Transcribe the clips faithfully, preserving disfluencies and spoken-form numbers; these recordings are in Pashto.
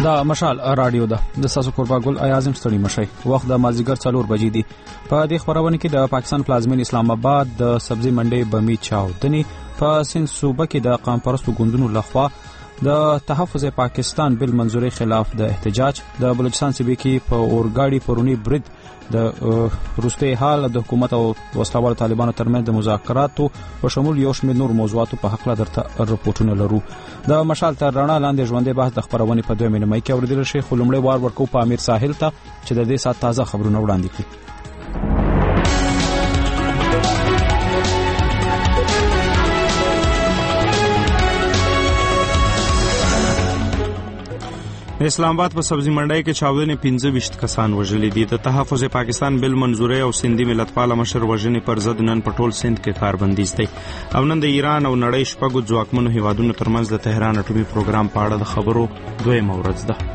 دا مشال رادیو ده د ساسو قربا ګل ایازم ستړي مشي وخت د مازیګر څلور بجې دي. په دې خبرونه کې د پاکستان پلازمین اسلام آباد د سبزی منډي بمی چاودنی په سند صوبه کې د قوم پرستو ګوندونو لخوا د تحفظ پاکستان بل منظوري خلاف د احتجاج د بلوچستان صوبې کې په اورګاډي پرونی برید د روسي حال د حکومت او وسلوال طالبانو ترمنځ د مذاکراتو په شمول یو شمېر نور موضوعاتو په حق لا درته رپورټونه لرو. د مشال تر رڼا لاندې ژوندې بحث د خبرونه په دوه مینه کې اوریدل شي. خو لومړی وار ورکو په امیر ساحل ته چې د دې سات تازه خبرونه وړاندې کړي. اسلام آباد په سبزی منډای کې چاودنې پنځه ویشت کسان وژلي دي. د تحفظ پاکستان بل منظوري او سندي ملتپاله مشر وژنې پر ضد نن په ټول سند کې کاربندیز دی او نن د ایران او نړۍ شپږو ځواکمنو هیوادونو ترمنځ د تهران اټومي پروګرام په اړه د خبرو دویمه ورځ ده.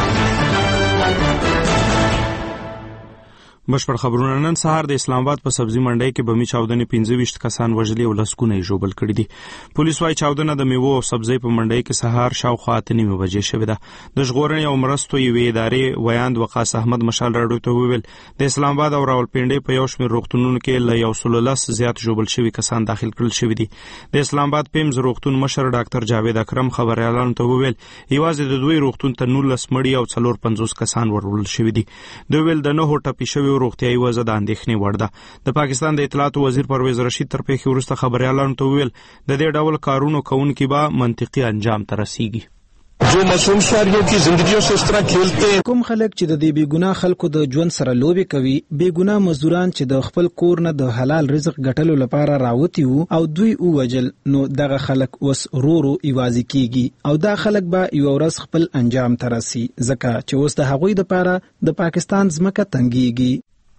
بشپړ خبرونه نن سهار د اسلام آباد په سبزی منډای کې بمی چاودنې پنځه ویشت کسان وژلي او لسګونه یې ژوبل کړي دي. پولیس وايي چاودنه د میوو او سبزی په منډای کې سهار شاوخوا اته نیمې بجې شوې ده. د ژغورنې او مرستو یوې ادارې ویاند وقاص احمد مشال راډیو ته وویل د اسلام آباد او راولپنډي په یو شمېر روغتونونو کې له یو سل لس زیات ژوبل شوي کسان داخل کړل شوي دي. د اسلام آباد پیمز روغتون مشر ډاکټر جاوید اکرم خبريالانو ته وویل یوازې د دوی روغتون ته نولس مړي او څلور پنځوس کسان ورول شوي دي. دوی ویل د نهو ټپي شوي روغتيایي وضع اندېښنې وړ ده. د پاکستان د اطلاعاتو وزیر پرویز رشید تر پیښې وروسته خبريالانو ته وویل د دې ډول کارونو کوونکي به منطقي انجام ته رسیږي. جو معصوم شهریوں کی زندگیوں سے اس طرح کھیلتے ہیں. کوم خلک چې د دې بیګناه خلکو د ژوند سره لوبي کوي، بیګناه مزدوران چې د خپل کور نه د حلال رزق ګټلو لپاره راوتی وو او دوی ووجل، نو دغه خلک وس رورو ایوازي کیږي او دا خلک به یو ورځ خپل انجام ته رسي، ځکه چې اوس د هغوی لپاره د پاکستان ځمکه تنګيږي.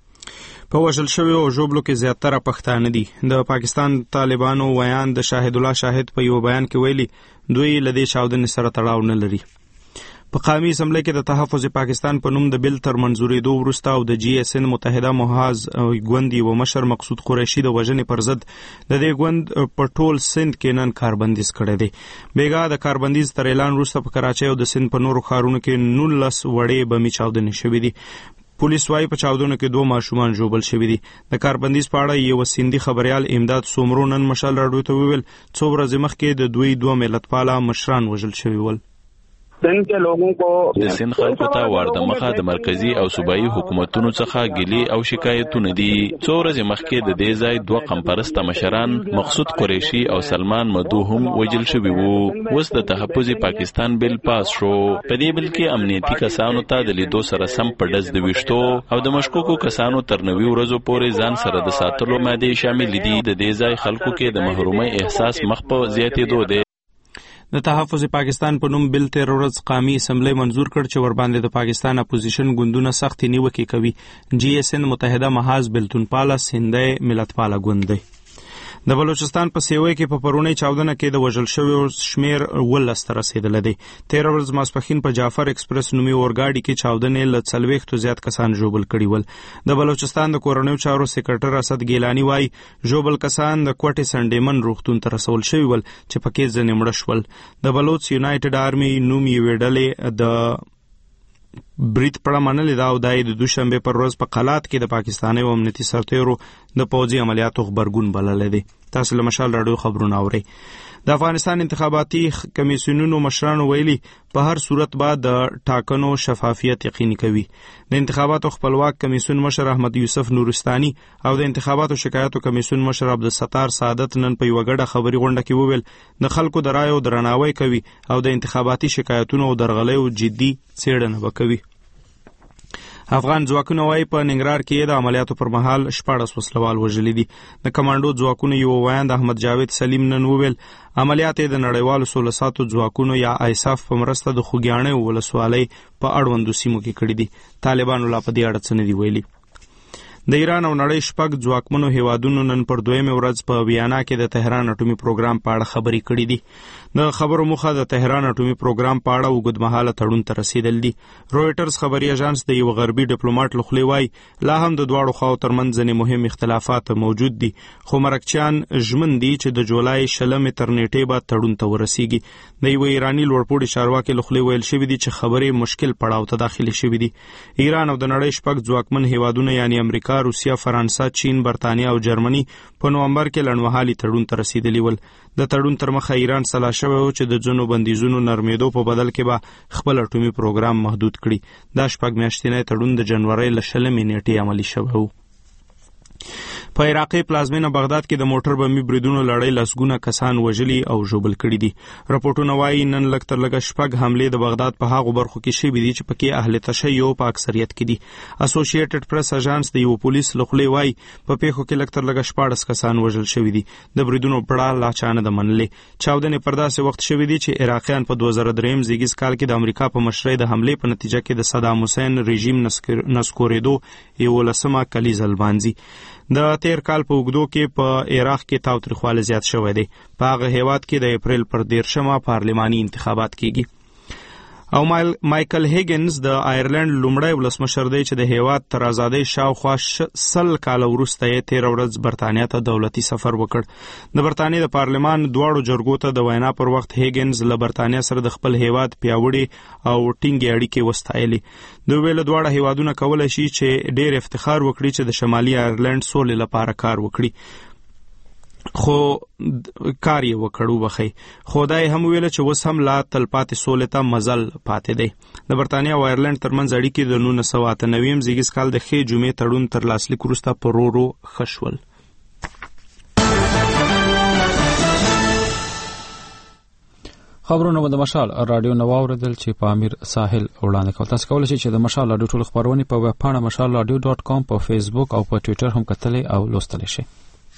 په وژل شوی او ژوبلو کې زیاتره پښتانه دي. د پاکستان طالبانو ویان د شاهد الله شاهد په یو بیان کې ویلي دوی لدی چاودنې سره تړاو نه لري. په قومي اسمبلی کې د تحفظ پاکستان په نوم د بل تر منځوري دوه وروسته او د جی اس ان متحده محاذ ګوندي و مشر مقصود قریشي د وژنې پر ضد د دې ګوند په ټول سند کې نن کاربندیز کړی دی. بیګا د کاربندیز تر اعلان وروسته په کراچۍ او د سند په نورو ښارونو کې نولس وړې بمي چاودنې شوې دي. پولیس وايي په چاودنو کې دوه ماشومان ژوبل شوي دي. د کاربندیز په اړه یو سندي خبريال امداد سومرو نن مشال راډیو ته وویل څو ورځې مخکې د دوی دوه ملتپاله مشران وژل شوي ول. سند کے لوگوں کو د سند خلکو ته ورده مخه د مرکزی او صوبایي حکومتونو څخه ګیلي او شکایتونه دي. څو ورځې مخکې د دې ځای دوه قمپرسته مشران مقصود قریشي او سلمان مدو هم وژل شوي وو. اوس د تحفظ پاکستان بل پاس شو. په دې بل کې امنیتي کسانو ته د لیدو سره سم په ډز د ویشتو او د مشکوکو کسانو تر نوي ورځو پورې ځان سره د ساتلو ماده شامل دي. د دې ځای خلکو کې د محرومۍ احساس مخ په زیاتېدو دی. د تحفظ پاکستان په نوم بل تیر ورځ قومي اسمبلی منظور کړ چې ور باندې د پاکستان اپوزیشن ګوندونه سخت نیوکې کوي. جی اس ان متحده محاذ بلتون پاله سندي ملتپاله ګوند دی. د بلوچستان په سیوی کې په پرونی چاودنه کې د وژل شویو شمیر ولس ته رسیدلی دی. تیر ورځ ماسپښین په جعفر ایکسپریس نومي اورګاډي کې چاودنې له څلوېښتو زیات کسان ژوبل کړي ول. د بلوچستان د کورنیو چارو سکرټر اسد ګیلانی وايي ژوبل کسان د کوټې سنډیمن روغتون ته رسول شوي ول چې پکې ځنې مړه شول. د بلوچ یونایټډ آرمي نوم یې ډلې د برید پړه منلې ده او دای د دوشنبه پر ورځ په قلات کې د پاکستاني او امنیتي سرتیرو د پوځي عملیاتو خبرګون بللې دي. تاسو له مشال راډیو خبرونه اورئ. د افغانستان انتخاباتي کمیسیونونو مشرانو ویلي په هر صورت بعد د ټاکنو شفافیت یقیني کوي. د انتخاباتو خپلواک کمیسیون مشر احمد یوسف نورستاني او د انتخاباتو شکایتو کمیسیون مشر عبدالستار سعادت نن په یو غړډه خبري غونډه کې وویل د خلکو د رایو درناوی کوي او د انتخاباتي شکایتونو او درغلیو جدي څېړنه وکوي. افغان ځواکونه وايي په ننګرهار کې د عملیاتو پر مهال شپاړس وسلوال وژلي دي. د کمانډو ځواکونو یو ویاند احمد جاوید سلیم نن وویل عملیات د نړیوالو سوله ساتو ځواکونو یا آیساف په مرسته د خوږیاڼي ولسوالۍ په اړوندو سیمو کې کړي دي. طالبانو لا په دې اړه څه نه دي ویلي. د ایران او نړۍ شپږ ځواکمنو هیوادونو نن پر دویمه ورځ په ویانا کې د تهران اټومي پروګرام په اړه خبرې کړې دي. د خبرو موخه د تهران اټومي پروګرام په اړه اوږدمهاله تړون ته رسیدل دي. رويټرز خبري اژانس د یو غربي ډیپلوماټ لخوا وایي لا هم د دواړو خواو ترمنځ ځینې مهم اختلافات موجود دي، خو مرکچیان ژمن دي چې د جولای شلمې تر نیټې به تړون ته ورسیږي. د یو ایرانی لوړپوړي چارواکي لخوا ویل شوی دي چې خبرې مشکل پړاو ته داخلي شوې دي. ایران او د نړۍ شپږ ځواکمن هیوادونه یعنی امریکا، روسیا، فرانسه، چین، برتانیا او جرمني په نومبر کې لړمحالي تړون ته رسیدلی ول. د تړون تر مخه ایران سلا شوی و چې د ځینو بندیزونو نرمیدو په بدل کې به خپل اټومي پروګرام محدود کړي. دا شپږ میاشتنی تړون د جنوري ل شلمې نیټې عملی شوی و. په عراقي پلازمینه بغداد کې د موټر بمي بریدونو لړۍ لسګونه کسان وژلي او ژوبل کړي دي. راپورټونه وایي نن لږ تر لږه شپږ حملې د بغداد په هغو برخو کې شوي دي چې پکې اهل تشیع په اکثریت کې دي. اسوسییټډ پریس اژانس د یو پولیس لخوا وایي په پیښو کې لږ تر لږه شپاړس کسان وژل شوي دي. د بریدونو پړه لا چانه د منلې. چاودنې پر داسې وخت شوي دي چې عراقیان په دوه زره درې زیږیز کال کې د امریکا په مشرۍ د حملې په نتیجه کې د صدام حسین رژیم نسکورېدو یولسمه کلیزه لمانځي. د تیر کال په اوږدو کې په عراق کې تاوتریخوالی زیات شوی دی. په هغه هیواد کې د اپریل پر دیرشمه پارلماني انتخابات کیږي. او مایکل هیګنز د آیرلند لومړی ولسمشر دی چې د هیواد تر ازادۍ شاوخوا سل کاله وروسته یې تېره ورځ برتانیا ته دولتي سفر وکړ. د برتانیې د پارلمان دواړو جرګو ته د وینا پر وخت هیګنز له برتانیا سره د خپل هیواد پیاوړي او ټینګې اړیکې وستایلې. دوی ویل دواړه هیوادونه کولی شي چې ډېر افتخار وکړي چې د شمالي آیرلند سولې لپاره کار وکړي، خو کار یې وکړو بخي. خدای هم ویل چې وس هم لا تلپاتې سولې ته مزل پاتې دی. د برتانیا او آیرلند ترمنځ اړیکې د نولس سوه اته نوي زیږیز کال د خې جمعې تړون تر لاسلیک وروسته په ورو ورو ښه شول. خبرونه د مشال رادیو نو اوریدل چې په امیر ساحل وړاندې کول. تاسو کولی شئ چې د مشال رادیو ټول خبرونه په ویب پاڼه مشال رادیو ډاٹ کام په فیسبوک او په ټوئیټر هم کتلی او لوستلی شئ.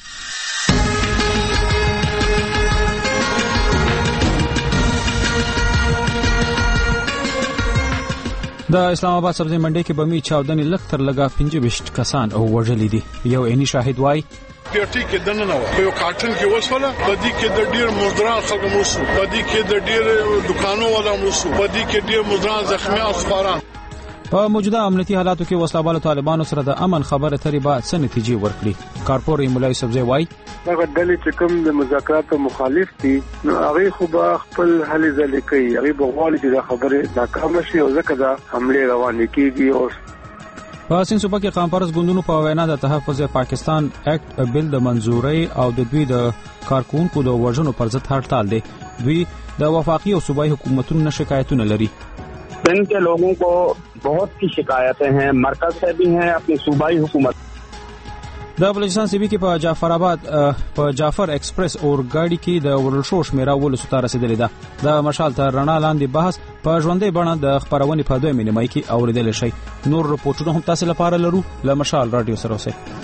د اسلام آباد سبزی منډي کې بمی چاودنې لږ تر لږه پنځه ویشت کسان او وژلي دي. یو عیني شاهد وایي پیټي کې دنه نه و، یو کارټن کې وسوله، پدې کې د ډیر مزدوران خلک موسو، پدې کې د ډیر دکانو والا موسو، پدې کې ډیر مزدوران زخمی او سپاران. په موجوده امنیتي حالاتو کې وسلهبالو طالبانو سره د امن خبره ترې به څه نتیجې ورکړي. کارپور مولوي سبزی وایي هغه ډلې چې کوم د مذاکراتو مخالف دي نو هغه خو به خپل حل ځلې کوي، هغه به غواړي چې دا خبره ناکامه شي او ځکه دا حمله روانې کیږي. او په سین صوبه کې قامپرس ګوندونو په وینا د تحفظ پاکستان اکټ بل د منزوري او د دوی د کارکونکو د وژنو پر ضد هړتال دي. دوی د وفاقي او صوبایي حکومتونو شکایتونه لري. सिंध के लोगों को बहुत सी शिकायतें हैं, मरकज से भी हैं, अपनी सूबाई हुकूमत. د بلوچستان سی بی کې په جعفر آباد په جعفر ایکسپریس اور گاډي کې د ورلشو شمیره ول ستاره رسیدلې ده. د مشال تر رڼا لاندې بحث په ژوندۍ بڼه د خبرونې په دوه مینه مای کې اوریدل شي. نور رپورټونه هم تاسو لپاره لرو له مشال رادیو سره اوسئ.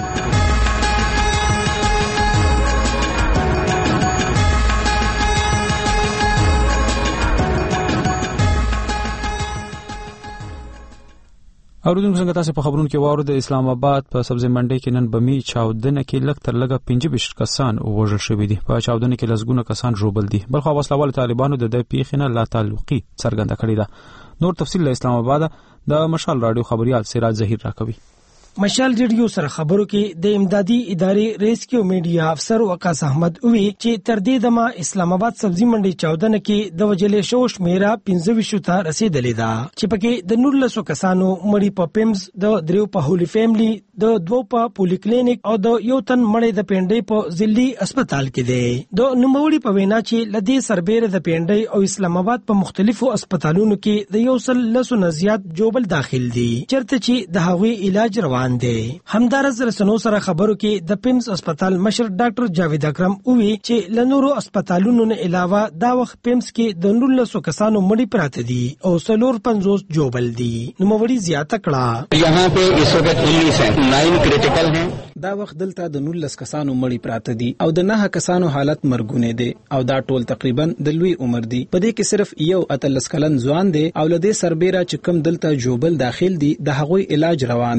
اوردونکو څنګه تاسو په خبرونو کې واورو د اسلام آباد په سبزی منډي کې نن بمی چاودنه کې لږ تر لږه پنځه ویشت کسان وژل شوي دي. په چاودنه کې لسګونه کسان ژوبل دي. بلخو وسلوال طالبانو د دې پیښې نه لا تعلقي څرګنده کړې ده. نور تفصیل له اسلام آباد د مشال رادیو خبريال سراج ظهیر راکوي. مشال ریډیو سره خبرو کې د امدادي ادارې ریسکیو میډیا افسر وقاص احمد وی چې تر دې دمه اسلام آباد سبزی منډي چاودنه کې د وجلې شو شمیره پنځه ویشت ته رسیدلې ده چې پکې د نولسو کسانو مړي په پیمز د دریو په هولي فیملی د دوو په پولی کلینیک او د یو تن مړي د پینډي په ځلي هسپتال کې دي. د نوموړي په وینا چې لدی سربېره د پینډي او اسلام آباد په مختلفو هسپتالونو کې د یو سل لسو نه زیات جوبل داخل دي چرته چې د هغوی علاج روان دی. همدارس رسنو سره خبرو کې د پیمز هسپتال مشر ډاکټر جاوید اکرم وی چې لنورو هسپتالونو نه علاوه دا وخت پیمز کې د نولسو کسانو مړي پراته دي او سلور پنځوس جوبل دي. نو موري زیاته کړه یہاں پہ اس وقت انیس ہیں، نائن کریٹیکل ہیں. دا وخت دلته د نولس کسانو مړي پراته دي او د نه کسانو حالت مرګونه دي او دا ټول تقریبا د لوی عمر دي. په دې کې صرف یو اتلس کلن ځوان دي او لدې سربېره چې کم دلته جوبل داخل دي د هغوی علاج روان دي او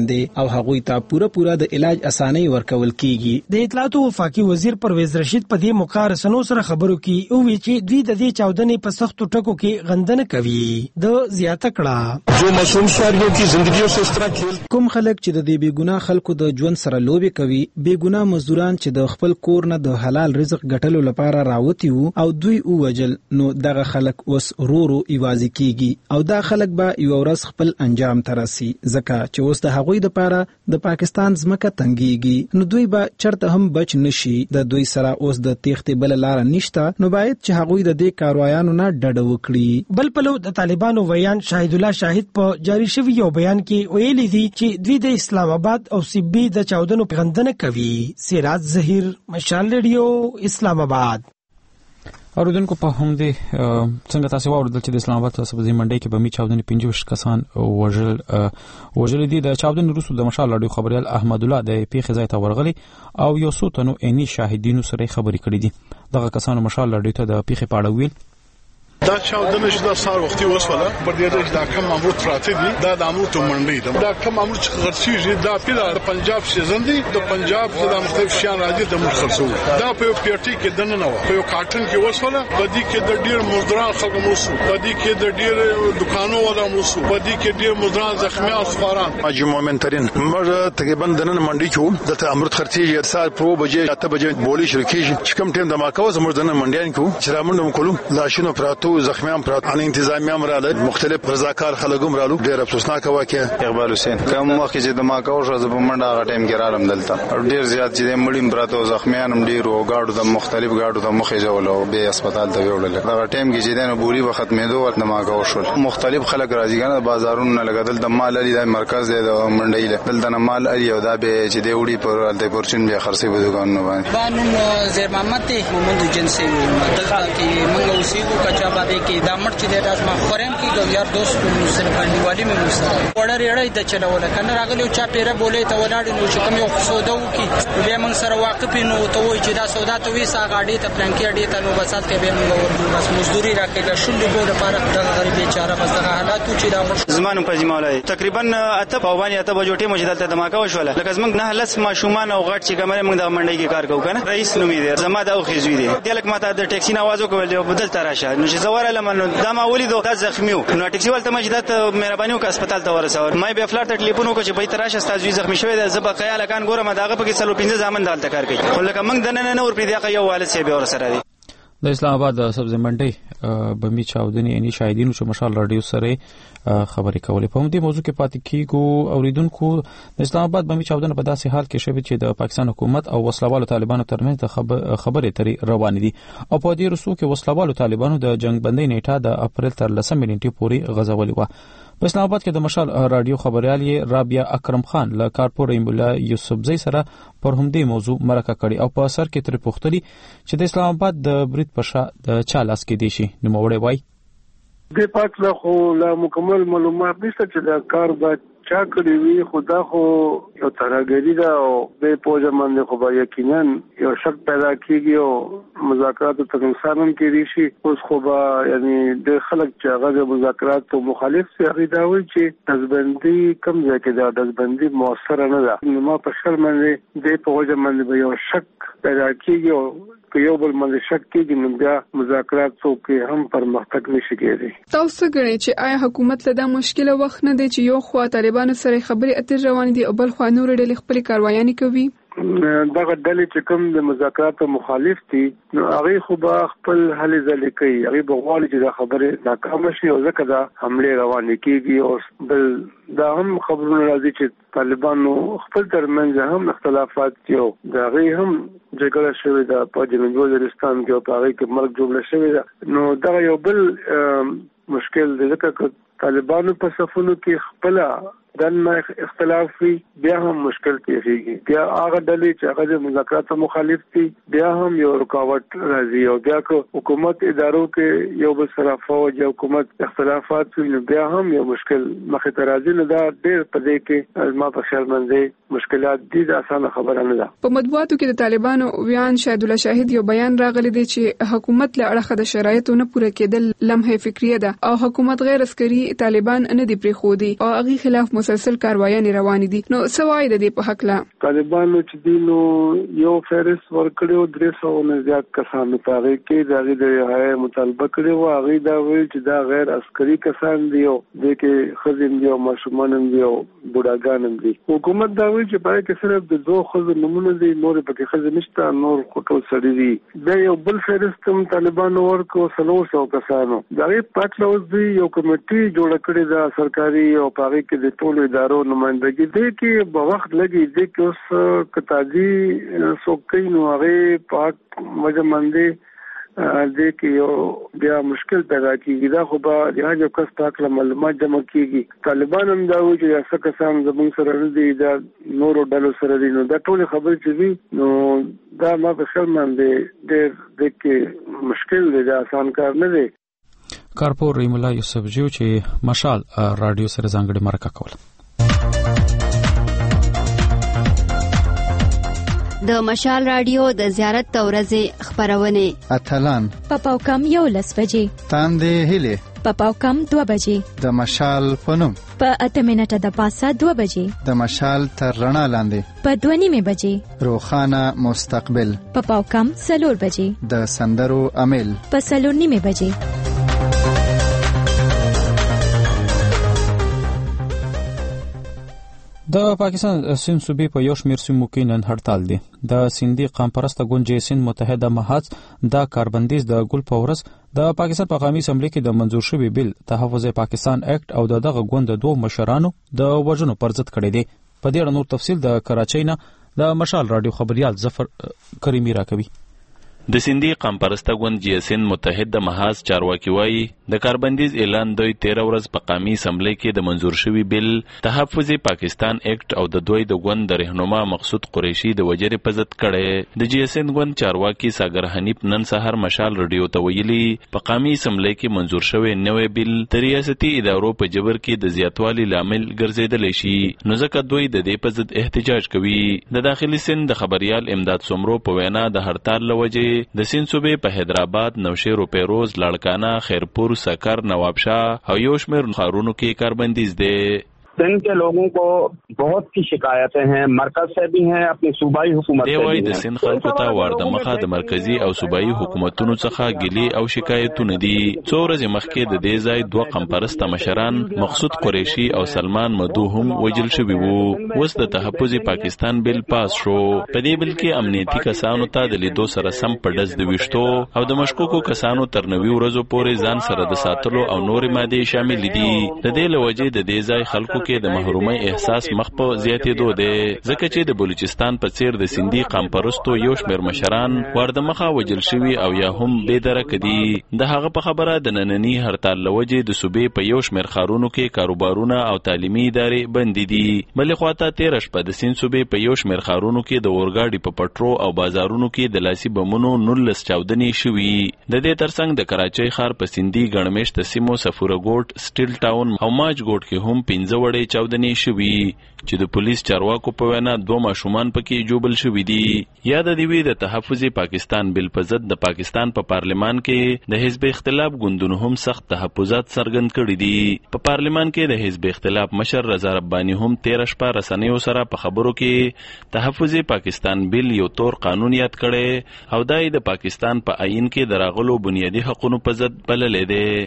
او هغوی ته پوره پوره د علاج اسانۍ ورکول کیږي. د اطلاعات وفاقي وزیر پرویز رشید په دې موقع رسنیو سره خبرو کې او وی چې دوی د دې چاودنې په سختو ټکو کې غندنه کوي. د زیاته کړه جو معصوم شهریوں کی زندگیوں سے اس طرح کھیل کوم خلک چې د دې بیګناه خلکو د ژوند سره لوبي کوي، بیګناه مزدوران چې د خپل کور نه د حلال رزق ګټلو لپاره راوتی وو او دوی ووجل، نو دغه خلک اوس رورو ایوازي کیږي او دا خلک به یو ورځ خپل انجام ترسي، ځکه چې اوس د هغوی لپاره د پاکستان ځمکه تنګيږي، نو دوی به چرته هم بچ نشي. د دوی سره اوس د تېښتې بل لار نشته، نو باید چې هغوی د دې کاروایانو نه ډډه وکړي. بل پلو د طالبانو ویان شاهد الله شاهد په جاری شوی یو بیان کې ویلي دي چې دوی د اسلام آباد او سیبي د چاودنو غندنه کوي. سراج ظهیر، مشال ریډیو، اسلام آباد. اوریدونکو په همدې څنګه تاسو واوریدل چې د اسلام آباد سبزي منډي کې بمی چاودنې پنځه ویشت کسان وژل وژل دي. د چاودنې وروسته د مشال رادیو خبريال احمد الله د پیښې ځای ته ورغلی او یو څو تنو عیني شاهدینو سره خبرې کړې دي. دغه کسانو مشال رادیو ته د پیښې په اړه ویل دا چاودنه چې دا سار وختي وسوله پر دې چې دا کم امر پراته دي، دا د امر ته منډي ده، دا کم امر چې خرڅيږي دا پیدا د پنجاب سیزن دي، د پنجاب د مختلف شیان راځي د مر خرڅو. دا په پیټي کې دنه نه و، په کارټن کې وسوله، په دې کې د ډیر مزدوران خلک موسو، په دې کې د ډیر دکانو ولا موسو، په دې کې ډیر مزدوران زخمي او سفاران. حاجی مومن ترين موږ تقریبا دنه منډي کې د امر خرڅيږي سار په بجې اته بجې بولی شروع کیږي، چې کوم ټیم د ماکاو زموږ دنه منډیان کې چې رامنډم کولو لاشینو پراتو زخمیان پرات ان انتظامیه مراله مختلف رضاکار خلګم رالو. ډیر افسوسناک واقعه. اقبال حسین کوم وخت چې د ماکاو شو په منډه غ ټیم کې رالم دلته ډیر زیات چې مړیم پراتو زخمیان هم ډیر او گاډو د مختلف گاډو ته مخې جوړو به هسپتال ته وړل. دا ټیم کې چې دنه بولی به ختمېدو ورته ماکاو شو. مختلف خلک راځي ګنه بازارونو لګدل د مال لري د مرکز د منډي له دلته مال لري او دا به چې دی وړي پر د پورچن به خرڅي به دکانونه باندې. بانو زیر محمد محمد جنسي دلته کې موږ اوسېږو کچا باندې کې دا مړ چې د راسما خورم کې ګو یار دوست مو سره باندې والی مې سره وړر یړای د چلول کنه راغلی چا پیره بولې ته ولاړ نو چې کوم یو سودا وکي بیا موږ سره واقف نو ته وای چې دا سودا ته وې سا غاډي ته پلانکی اډي ته نو بسات کې به موږ ورته بس مزدوري راکړه شولې بوله لپاره د غریب بیچاره بس دغه حالات چې دا زمانو په جمالای تقریبا اته په باندې اته بجو ټیم مجدل ته دماکا وشوله لکه زمنګ نه لس ماشومان او غټ چې کمره موږ د منډي کې کار کوو کنه رئیس نومې دی زما دا خو زوی دی دلک ماته د ټیکسي نوازو کول دی بدل تراشه نو چې زوره لمنو دا ما ولیدو دا زخمیو نو ټیکسي ولته مجدد مهرباني وکړه هسپتال ته ورسول مې به فلر ته ټلیفون وکړ چې به تراشه استاد زخمی شوی دی زب خیال کان ګورم داغه په کې سلو پنځه ځامن دالته کار کوي خو لکه موږ د نن نه ور پریدي یو والد سی به ور سره دی. د اسلام آباد د سبزی منډي بمی چاودنې اني شاهدینو چې مشال رادیو سره خبرې کولې. په دې موضوع کې پاتې کیږو اوریدونکو د اسلام آباد بمی چاودنه په داسې حال کې شوه چې د پاکستان حکومت او وسلوالو طالبانو ترمنځ د خبرې ترې روانې دي او په دې رسو کې وسلوالو طالبانو د جنگ بندۍ نیټه د اپریل تر لسمې نیټې پورې غځولې و. په اسلام آباد کې د مشال رادیو خبريال رابعه اکرم خان له کارپور ایمولا یوسفزئی سره پر همدې موضوع مرکه کړي او په اثر کې تر پوښتنې چې د اسلام آباد د برید په شا د چالاس کې دي شي نو موړې وای د پات له خو لا مکمل معلومات نشته چې دا کار به چا کړی وي خدا خو یو ترګری دا او به پوجا باندې خو به یقینا یو شک پیدا کیږي او مذاکرات ته انسانم کې ریشي اوس خو به یعنی د خلک چې هغه مذاکرات ته مخالف سي هغه دا وایي چې دزبندي کم ځای کې دا دزبندي موثر نه ده نو ما په شر باندې د پوجا باندې به یو شک پیدا کیږي او که یو بل باندې شک کېږي نو بیا مذاکرات څوک هم پرمختګ نشي کېدی. تاسو غواړئ چې آیا حکومت له دا مشکله وخت نه دی چې یو خوا طالبانو سره خبرې اترې روان دي او بل خوا نور ډلې خپل کاروایانې کوي؟ دغه ډلې چې کوم د مذاکراتو مخالف دي نو هغه خو به خپل هلې ځلې کوي هغه به غواړي چې دا خبره ناکام شي او ځکه دا حمله روانې کیږي او بل دا هم خبرونه راځي چې طالبانو خپل ترمنځ هم اختلافات دي او دا هغه هم جګړه شوې ده په جنوبي وزیرستان کې او په هغه کې مرګ جوړ شوی ده نو دا یو بل مشکل دی ځکه طالبانو په صفونو کې خپل دنه اختلاف وي بیا هم مشکل کیږي بیا هغه ډلې چې هغه د مذاکراتو مخالف دي بیا هم یو رکاوټ راځي او بیا که حکومت ادارو کې یو بل سره فوج او حکومت اختلافات وي بیا هم یو مشکل مخې ته راځي نو دا ډېر په دې کې ما په خیال باندې مشکلات دي دا اسانه خبره نه ده. په مطبوعاتو کې د طالبانو ویان شاهد الله شاهد یو بیان راغلی دی چې حکومت له اړخه د شرایطو نه پوره کېدل لمحه فکریه ده او حکومت غیر عسکري طالبان نه دی پرې خو دي او هغه خلاف مسلسل کاروایانې روانې دي. نو څه وایي د دې په هکله؟ طالبانو چې دینو یو فهرست ورکړو درې سوه نه زیات کسانو ته هغې کې د هغې د رهایۍ مطالبه کړې وه. هغوی دا ویل چې دا غیر عسکري کسان دي او دې کې ښځې هم دي او ماشومان هم دي او بوډاګان هم دي. حکومت دا ویل چې په هغې کې صرف د دوه ښځو نومونه دي، نورې پکې ښځې نشته، نور خو ټول سړي دي. دا یو بل فهرست هم طالبانو ورکړو څلور سوه کسانو. د هغې په هکله اوس دوی یو کمیټې جوړه کړې ده سرکاري او په هغې کې د ټولو ادارو نمایندګي. دې کې به وخت لګي، دې کې اوس که تاجي څوک کوي نو هغې په حق وجه باندې دې کې یو بیا مشکل پیدا کېږي. دا خو به د هغه کس په هکله معلومات جمع کېږي. طالبان هم دا وایي چې څه کسان زموږ سره نه دي، دا نورو ډلو سره دي. نو دا ټولې خبرې چې دي نو دا ما په خیال باندې ډېر دې کې مشکل دی، دا آسان کار نه دی. کارپور رحیم الله یوسفجي چې مشال رادیو سره ځانګړې مرکه کوله. د مشال رادیو د زیارت د ورځې خبرونه اتلان په پاوکم یو لس بجې، تاندې هلي په پاوکم دوه بجې، د مشال پنوم په اته منټه د پاسه دوه بجې، د مشال تر رڼا لاندې په دوه نیمه بجې، روخانه مستقبل په پاوکم څلور بجې، د سندرو امیل په څلور نیمه بجې. د پاکستان سیند صوبې په یو شمېر سیمو کې نن هړتال دی. د سیندي قام پرسته ګوند جې سیند متحده محاذ دا کاربندیز د ګل په ورځ د پاکستان په قومي اسمبلی کې د منظور شوی بل تحفظ پاکستان اکټ او دغه ګوند د دوه مشرانو د وژنو پر ضد کړی دی. په دې اړه نور تفصیل د کراچۍ نه د مشال رادیو خبريال ظفر کریمی راکوي. د سیندي قام پرسته ګوند جې سیند متحده محاذ چارواکي وایي د کاربندیز اعلان دوی تیره ورځ په قومي اسمبلی کې د منظور شوی بل تحفظ پاکستان اکټ او د دوی د ګوند د رهنما مقصود قریشي د وجرې په ضد کړی. د جې سیند ګوند چارواکي ساګر حنیف نن سهار مشال رادیو ته ویلي په قومي اسمبلی کې منظور شوی نوې بل د ریاستي ادارو په جبر کې د زیاتوالي لامل ګرځیدلی شي، نو ځکه دوی د دې په ضد احتجاج کوي. د داخلي سیند د خبريال امداد سمرو په وینا د هړتال لوجې د سیند صوبې په حیدرآباد، نوشهر، پیروز، لاړکانه، خیرپور، سکر، نوابشاه او یو شمېر ښارونو کې کاربندیز دی. सिंध के लोगों को बहुत सी शिकायतें हैं, मरकज से भी हैं, अपनी सूबाई हुकूमत से भी हैं. د سیند خلکو ته ورده مخه د مرکزی او صوبایي حکومتونو څخه ګیلي او شکایتونه دي. څو ورځې مخکې د دې ځای دوه قمپرسته مشران مقصود قریشي او سلمان مدو هم وژل شوي وو. اوس د تحفظ پاکستان بل پاس شو. په دې بل کې امنیتي کسانو ته د لیدو سره سم په ډز د ویشتو او د مشکوکو کسانو تر نوي ورځو پورې ځان سره د ساتلو او نورې مادې شامل دي. د دې لوجې د دې ځای خلکو کې د محرومۍ احساس مخ په زیاتېدو دی، ځکه چې د بلوچستان په څیر د سیندي قامپرستو یو شمېر مشران ورده مخه وژل شوي او یا هم بې درکه دي. د هغه په خبره د ننني هړتال لوجې د صوبې په یو شمېر ښارونو کې کاروبارونه او تعلیمي ادارې بندې دي. بلې خواته تېره شپه د سیند صوبې په یو شمېر ښارونو کې د اورګاډي په پټرو او بازارونو کې د لاسي بمونو نولس چاودنې شوي. د دې ترڅنګ د کراچۍ ښار په سیندي ګڼمېشته سیمو صفوره ګوټ، سټیل ټاون او ماج ګوټ کې هم پنځه وړې چاودنې شوي چې د پولیس چارواکو په وینا دوه ماشومان پکې جوبل شوي دي. یاد دی وی د تحفظ پاکستان بل په ضد د پاکستان په پا پارلمان کې د حزب اختلاف ګوندونو هم سخت تحفظات څرګند کړي دي. په پا پارلمان کې د حزب اختلاف مشر رضا رباني هم تیره شپه رسنیو سره په خبرو کې تحفظ پاکستان بل یو تور قانون یاد کړي او دای د پاکستان په آئین کې د راغلو بنیادی حقوقو په ضد بللې ده.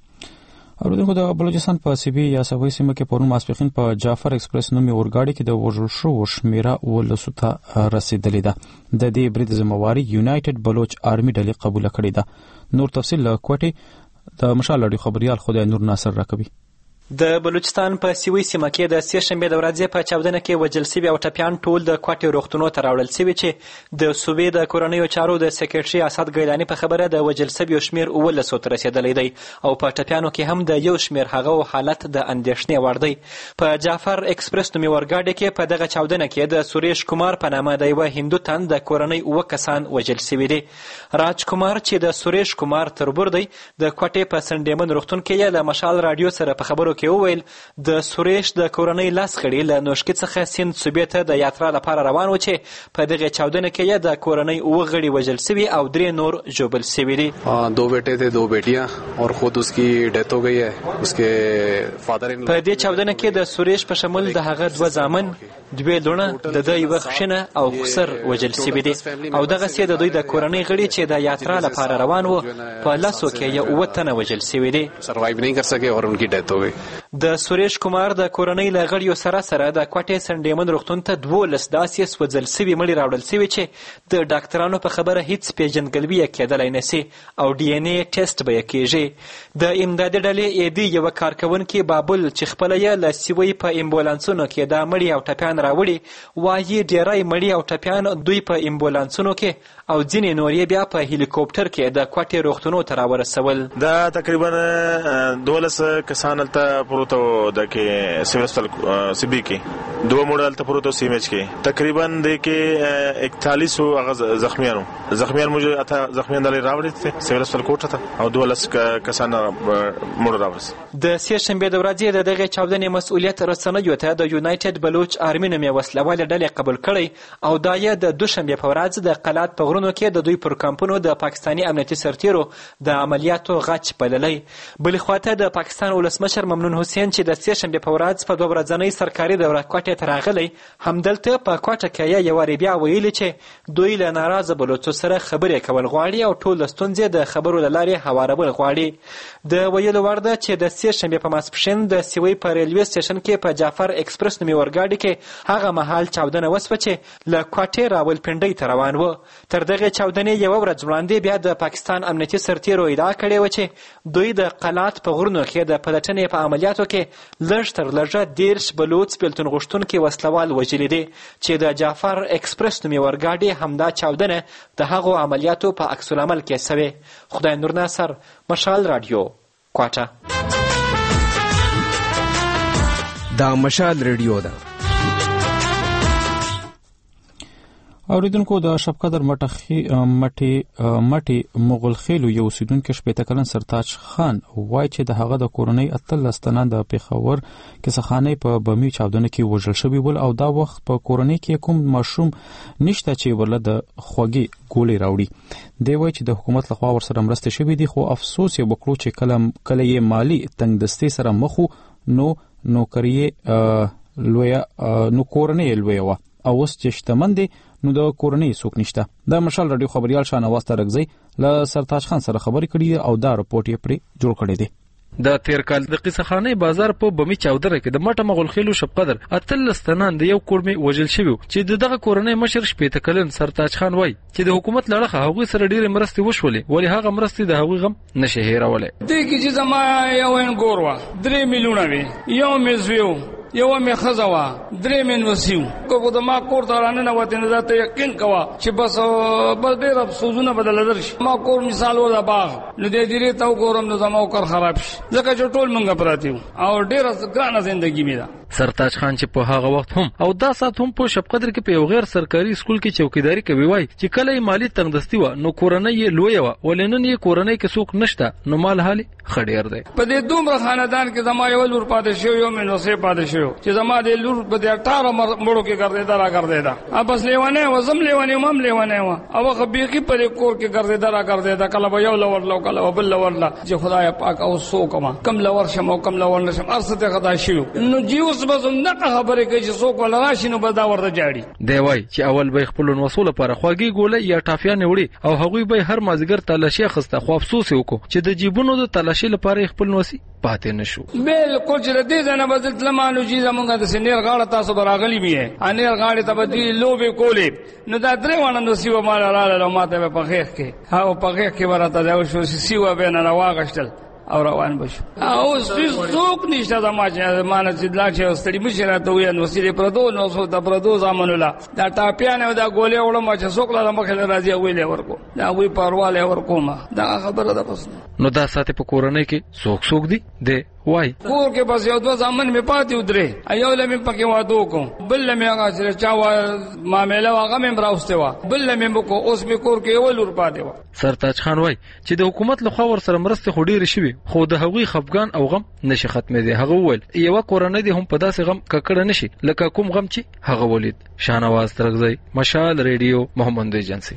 اوریدونکو د بلوچستان په سیبي یا سوي سیمه کې پرون ماسپښین په جعفر ایکسپریس نومي اورګاډي کې د وژل شوو شمیره ولسو ته رسیدلې ده. د دې برید ذمہواری یونایټډ بلوچ آرمي ډلې قبول کړې ده. نور تفصیل له کوټې د مشال رادیو خبريال خدای نور ناصر راکوي. د بلوچستان په سیوي سیمه کې د سې شنبې د ورځې په چاودنه کې وژل شوي او ټپیان ټول د کوټې روغتونو ته راوړل شوي چې د صوبې د کورنیو چارو د سکرټري اسد ګیلاني په خبره د وژل شویو شمېر اوولسو ته رسېدلی دی او په ټپیانو کې هم د یو شمېر هغو حالت د اندېښنې وړ دی. په جعفر ایکسپریس نومي اورګاډي کې په دغه چاودنه کې د سوریش کمار په نامه د یوه هندو تن د کورنۍ اووه کسان وژل شوي دي. راج کمار چې د سوریش کمار تربور دی د کوټې په سنډیمن روغتون کې یې له مشال رادیو سره په خبرو کې وویل د سوریش د کورنۍ لاس غړي له نوشکې څخه سیند صوبې ته د یاترا لپاره روان و چې په دغه چاودنه کې یې د کورنۍ اوه غړي وژل شوي او درې نور ژوبل شوي دي. دو بیٹے تھے دو بیٹیاں اور خود اس کی ڈیتھ ہو گئی ہے. اس کے فادر په دې چاودنه کې د سوریش په شمول د هغه دوه زامن دوی لونه د د یو خښنه او خسر وژل شوي دي او دغه سي د دوی د کورنۍ غړي چې د یاترا لپاره روان وو په لاسو کې یو اوه تنه وژل شوي دي. سروایو نه کر سکے اور ان کی ډیتھ ہو گئی. د سوریش کمار د کورنۍ له غړیو سره سره د کوټې سنډیمن روغتون ته دولس داسې سوځل شوي مړي راوړل شوي چې د ډاکټرانو په خبره هیڅ پیژندګلوي یې کېدلی نه سي او ډي ان اے ټیسټ به یې کېږي. د امدادي ډلې ایدي یوه کارکوونکي بابل چې خپله یې له سیوی په امبولانسونو کې دا مړي او ټپیان راوړي وایي ډېری مړي او ټپیان دوی په امبولانسونو کې او ځینې نور یې بیا په هلیکوپټر کې د کوټې روغتونو ته راورسول. دا تقریبا دولس کسان هلته پروت وو د کې سیویل هسپتال سیبي کې دوه مړه هلته پروت وو سی ایم ایچ کې تقریبا د کې اکتالیس هغه زخمیانو زخمیان موږ اته زخمیان دلې راوړي سیویل هسپتال کوټه ته او دولس کسان مړه راورس. د سې شنبې د ورځې د دغه چاودنې مسؤلیت رسنیو ته د یونایټډ بلوچ آرمي نومې وسلوالې ډلې قبول کړی او دا یې د دوشنبې په ورځ د قلات په غرونو کې د دوی پر کمپونو د پاکستاني امنیتي سرتیرو د عملیاتو غچ بللی. بلې خواته د پاکستان ولسمشر ممنون حسین چې د سې شنبې په ورځ په دوه ورځنۍ سرکاري دوره کوټې ته راغلی همدلته په کوټه کې یې یوارې بیا ویلي چې دوی له ناراضه بلوڅو سره خبرې کول غواړي او ټول ستونزې د خبرو له لارې هوارول غواړي. د ویلو وړ ده چې د سې شنبې په ماسپښین د سیوی په ریلوې سټیشن کې په جعفر ایکسپرس نومې اورګاډي کې هغه مهال چاودنه وسوه چې له کوټې راولپنډۍ ته روان و. تر دغه چاودنې یوه ورځ وړاندې بیا د پاکستان امنیتي سرتیرو ادعا کړې وه چې دوی د قلات په غرونو کې د پلټنې په عملیاتو کې لږ تر لږه دېرش بلوڅ بېلتون غوښتونکي وسلوال وژلي دي چې د جعفر ایکسپرس نومې اورګاډي همدا چاودنه د هغو عملیاتو په عکس العمل کې سوې. خدای نور ناصر، مشال رادیو، کوټه. دا مشال رادیو ده. اوریدونکو د شپقدر مټخي مټي مټي مغول خېلو یو اوسیدونکو شپېته کلن سرتاج خان وایي چې د هغه د کورنۍ اتلس تنه د پیښور کیسهخانه په بمي چاودنه کې وژل شوی ول او دا وخت په کورنۍ کې کوم ماشوم نشته چې ورله د خوږی ګولې راوړي. دی وایي چې د حکومت لخوا ورسره مرسته شوې دي خو افسوس یې وکړو چې کله کله یې مالی تنګدستي سره مخ نو نوکریه لویا نو کورنۍ لویا و او اوس چې شتمن دي نو د کورنۍ څوک نشته. د مشال رادیو خبريال شانواز ترغزي له سرتاج خان سره خبرې کړې او دا رپورټ یې پرې جوړ کړی دی. د تیر کال د قصخانه بازار په بمی چاودره کې د مټه مغول خېلو شپقدر اتلس تنان د یو کورمې وژل شوی چې دغه کورنۍ مشر شپېته کلن سرتاج خان وای چې د حکومت لړخه هغه سره ډېرې مرستې وشولې ولی هغه مرستې د هغه غم نشه هېرولې. دې کې چې زما یو ان ګوروا درې میلیونه وي یو مزویو یو مې خزوا درې من وسیو کوو د ما کور ته رانه وته نه ذات یقین کوا چې بس بس ډېر افسوسونه بدل درش ما کور مثال ولا باغ نو دې دې ته وګورم نو زما کور خراب شي ځکه چې ټول مونږه پراتی او ډېر ګرانه ژوندۍ مې ده. سرتاج خان چې په هغه وخت هم او دا سات هم په شپقدر کې په یو غیر سرکاري سکول کې چوکیداری کوي وای چې کله مالی تنګدستي و نو کورنۍ یې لوی و ولنن یې کورنۍ کې څوک نشته نو مال حالي خډیر دی. په دې دومره خاندان کې زما یو لور پاتې شو یو مې نو سه پاتې شو چې زما دې لور په اٹھارہ مړو کې ګرځیدا را ګرځیدا ا بس لیوانه و زم لیوانه مم لیوانه و او خبيقي پر کور کې ګرځیدا را ګرځیدا کله به یو لور لو کله بل لور لا چې خدای پاک او سو کما کم لور شم او کم لور نشم ارسته خدای شیو نو جیوس بزم نه خبره کوي چې څوک ولا راشي نو به دا ورته جاړي. دی وای چې اول به خپل وسول لپاره خواږی ګولې یا ټافیان وړي او هغوی به هر مازیګر تلاشي خسته خو افسوس وکړو چې د جیبونو د تلاشي لپاره خپل نوسی پاتې نشو. بالکل چې دې ځنه بدل تلمانو چې زمونږ د سنیر غاړه تاسو براغلی می انیر غاړه ته بدی لوبې کولې نو دا درې وانه نو سیو مال رااله ماته په خېخ کې هاو په خېخ کې ورته دا شو سیو به نه راواغشتل او روان بشو او څوک نشته زما چې مانه چې لا چې ستړي مشه راته وي نو سری پردو نو سو د پردو زمانو لا دا ټاپیان او دا ګولې وړم چې څوک لا مخه راځي ویلې ورکو دا وی پرواله ورکو ما دا خبره ده پس نو دا ساتي په کورنۍ کې څوک څوک دي د وای کور کې بس یو دوه ځامن مې پاتې ودرې ایو لمې پکې وادو کوم بل لمې هغه چې چا وا معاملې هغه مې راوسته وا بل لمې مکو اوس مې کور کې یو لور پاتې وا. سرتاج خان وای چې د حکومت لخوا ور سره مرسته خډيري شوی خو د هغوی خفګان او غم نشي ختمېدی. هغه وویل یو کورنۍ دي هم په داسې غم ککړه نشي لکه کوم غم چې هغه ولید. شاهنواز ترغزی، مشال ریډیو، محمد ایجنسی.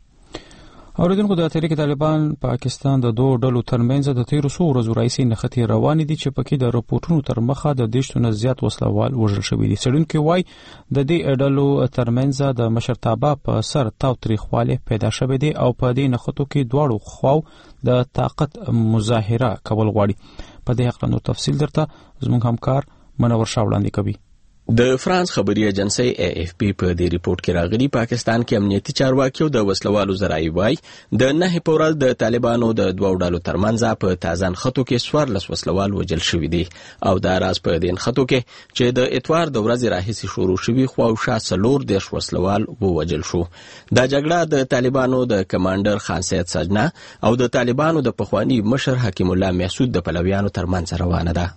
اوریدونکو د تحریک طالبان پاکستان د دوه ډلو ترمنځ د تیرو څو ورځو راځي نښتې روانې دي چې پکې د راپورټونو تر مخه د دیشتونه زیات وسلوال وژل شوي دي. څېړونکي وایي د دې ډلو ترمنځ د مشرتابه په سر تاوتریخوالی پیدا شوی دی او په دې نښتو کې دواړو خواو د طاقت مظاهره کول غواړي. په دې اړه نور تفصیل درته زموږ همکار منور شاه وړاندې کوي. د فرانس خبري ایجنسی ای اف پی په دې ریپورت کې راغلي پاکستان کې امنیتي چارواکي د وسلوالو ذرایع وایي د نهه په ورځ د طالبانو د دوه ډلو ترمنځ په تازه نښتو کې څوارلس وسلوال وژل شوي دي او دا راز په دې نښتو کې چې د اتوار د ورځې راهیسې شروع شوي خواوشا څلور دېرش وسلوال ووژل شو. دا جګړه د طالبانو د کمانډر خان سید سجنا او د طالبانو د پخوانی مشر حکیم الله محسود د پلویانو ترمنځ روانه ده.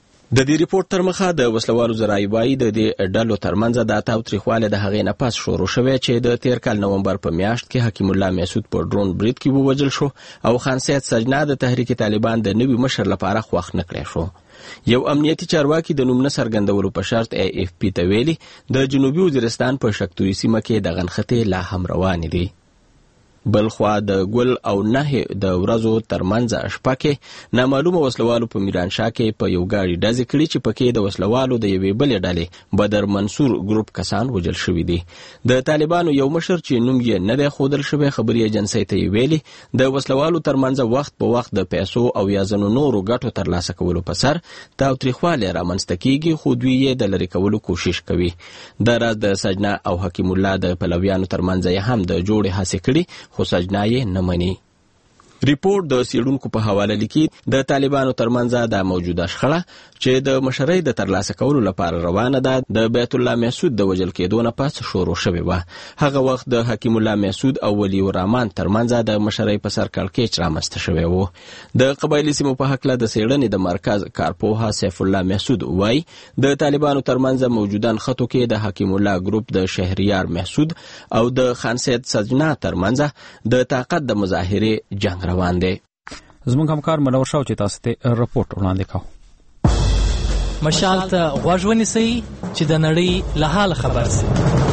د دې ریپورت تر مخه د وسلوالو ذرایع وایي د دې ډلو ترمنځ د تاوتریخوالی د هغې نه پس شروع شوی چې د تیر کال نومبر په میاشت کې حکیم الله محسود په ډرون برید کې ووژل شو او خان سید سجنا د تحریک طالبان د نوي مشر لپاره خوښ نه کړی شو. یو امنیتي چارواکي د نوم نه څرګندولو په شرط ای اف پی ته ویلي د جنوبي وزیرستان په شکتوري سیمه کې دغه نښتې لا هم روانې دي. بلخوا د ګل او نه د ورځو ترمنځ شپه کې نامعلومه وسلوالو په میرانشاه کې په یو ګاډي ډزې کړي چې پکې د وسلوالو د یوې بلې ډلې بدر منصور ګروپ کسان وژل شوي دي. د طالبانو یو مشر چې نوم یې نه دی ښودل شوی خبري ایجنسۍ ته یې ویلي د وسلوالو ترمنځ وخت په وخت د پیسو او یا ځینو نورو ګټو ترلاسه کولو په سر تاوتریخوالی رامنځته کیږي خو دوی یې د لرې کولو کوشش کوي. دا راز د سجنا او حکیم الله د پلویانو ترمنځ یې هم د جوړې هڅې کړي خو سجنا یې نه مني. ریپورت د څېړونکو په حواله لیکي د طالبانو ترمنځ د موجوده شخړه چې د مشرۍ د ترلاسه کولو لپاره روانه ده د بیت الله محسود د وژل کېدو نه پس شروع شوې وه. هغه وخت د حکیم الله محسود او ولی الرحمن ترمنځ د مشرۍ په سر کړکېچ رامنځته شوی و. د قبایلي سیمو په هکله د څېړنې د مرکز کارپوه سیف الله محسود وایي د طالبانو ترمنځ موجوده نښتو کې د حکیم الله ګروپ د شهریار محسود او د خان سید سجنا ترمنځ د طاقت د مظاهرې جنګ روان دی. زموږ همکار منور شاه چې تاسو ته راپورټ وړاندې کوو. مشال ته غوږ ونیسئ چې د نړۍ له حاله خبر شئ.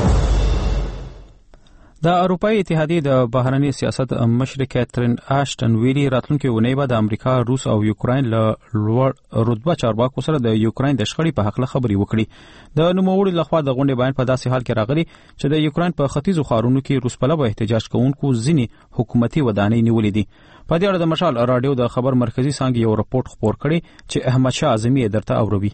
د اروپایي اتحادیې د بهرني سیاست مشر کیترین آشټن ویلي راتلونکي اونۍ به د امریکا، روس او یوکراین له لوړ رتبه چارواکو سره د یوکراین د شخړې په هکله خبرې وکړي. د نوموړي لخوا د غونډې بیان په داسې حال کې راغلی چې د یوکراین په ختیځو ښارونو کې روس پلوه احتجاج کوونکو ځینې حکومتي ودانۍ نیولې دي. په دې اړه د مشال راډیو د خبر مرکزي څانګې یو راپورټ خپور کړی چې احمد شاه اعظمي یې درته اوروي.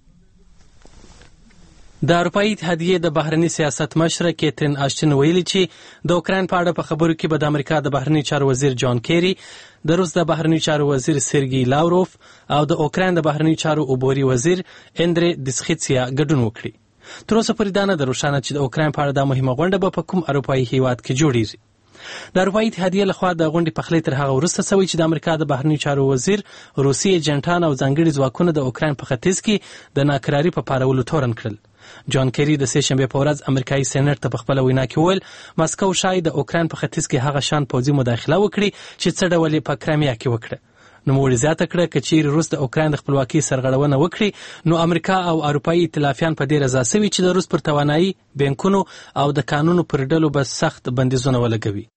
د اروپایي اتحادیې د بهرني سیاست مشر کیترین آشټن ویلي چې د اوکراین په اړه په خبرو کې به د امریکا د بهرني چارو وزیر جان کیری، د روس د بهرني چارو وزیر سرګي لاوروف او د اوکراین د بهرني چارو عبوري وزیر اندری دسخیتسیا ګډون وکړي. تر اوسه پورې دا نه ده روښانه چې د اوکراین په اړه دا مهمه غونډه به په کوم اروپایي هیواد کې جوړیږي. د اروپایي اتحادیې لخوا د غونډې پخلی تر هغه وروسته شوی چې د امریکا د بهرني چارو وزیر روسي ایجنټان او ځانګړي ځواکونه د اوکراین په ختیځ کې د ناکراري په پارولو تورن کړل. جان کیری د سه شنبې په ورځ امریکایي سېنات ته په خپله وینا کې وویل مسکو شاید د اوکراین په ختیځ کې هغه شان پوځي مداخله وکړي چې څه ډول یې په کرایمیا کې وکړه. نوموړي زیاته کړه که چیرې روس د اوکراین د خپلواکۍ سرغړونه وکړي نو امریکا او اروپایي ائتلافیان په دې رضا سوي چې د روس پر توانایي، بانکونو او د قانونو پر ډلو به سخت بندیزونه ولګوي.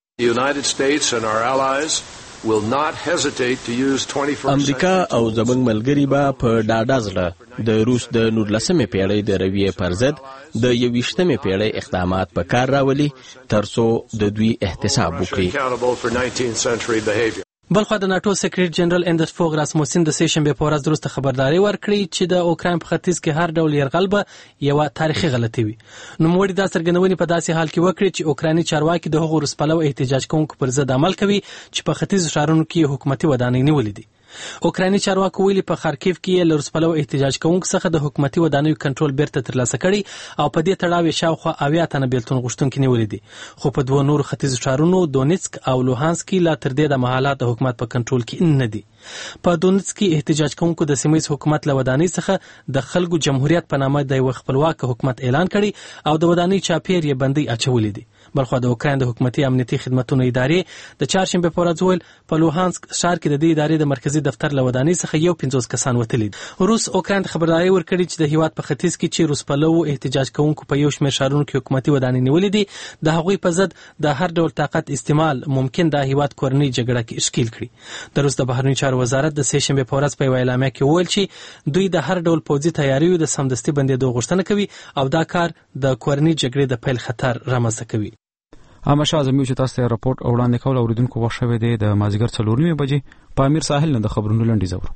امریکا او زموږ ملګري به په ډاډه زړه د روس د نولسمې پیړۍ د رویې پر ضد د یوویشتمې پیړۍ اقدامات په کار راولي ترڅو د دوی احتساب وکړي. بلخوا د ناتو سکریټر جنرال اندرس فوغ راسموسن د سه شنبې په ورځ وروسته خبرداري ورکړي چې د اوکراین په ختیځ کې هر ډول یرغل به یوه تاریخي غلطي وي. نوموړي دا څرګندونې په داسې حال کې وکړي چې اوکرایني چارواکي د هغو روس پلوه احتجاج کوونکو پر ضد عمل کوي چې په ختیځو ښارونو کې حکومتي ودانۍ نیولې دي. اوکرایني چارواکو ویلي په خارکیف کې له روسپلو احتجاج کوونکو څخه د حکومتي ودانیو کنټرول بیرته ترلاسه کړي او په دې تړاو یې شاوخوا اویا تنه بیلتون غوښتونکي نیولي دي، خو په دوه نورو ختیځو ښارونو دونیتسک او لوهانسک لا تر دې د مهاله د حکومت په کنټرول کې نه دي. په دونیتسک کې احتجاج کوونکو د سیمه ییز حکومت له ودانۍ څخه د خلکو جمهوریت په نامه د یو خپلواک حکومت اعلان کړي او د ودانۍ چاپیر یې بندي اچولې دي. بلخو د اوکراین د حکومتي امنیتي خدماتو ادارې د چهارشنبه په ورځ ویل په لوهانسک ښار کې د دې ادارې د مرکزی دفتر له ودانۍ څخه یو پنځوس کسان وتلي دي. روس اوکراین ته خبرداری ورکړي چې د هیواد په ختیځ کې چې روسپلو احتجاج کوونکو په یو شمېر ښارونو کې حکومتي ودانۍ نیولې دي، د هغوی په ضد د هر ډول طاقت استعمال ممکن د هیواد کورنۍ جګړه کې اشکیل کړي. د روس د بهرنیو چارو وزارت د سه شنبه په ورځ په یوه اعلامیه کې وویل چې دوی د هر ډول پوځي تیاریو د سمدستي بندېدو غوښتنه کوي او دا کار د کورنۍ جګړې د پیل خطر رامنځته کوي. اما شاه زموږ چې تاسو ته راپورټ وړاندې کول اوریدونکو وخت شوی دی د مازیګر څلور نیمې بجې په امیر ساحل نه د خبرونو لنډیز اورو.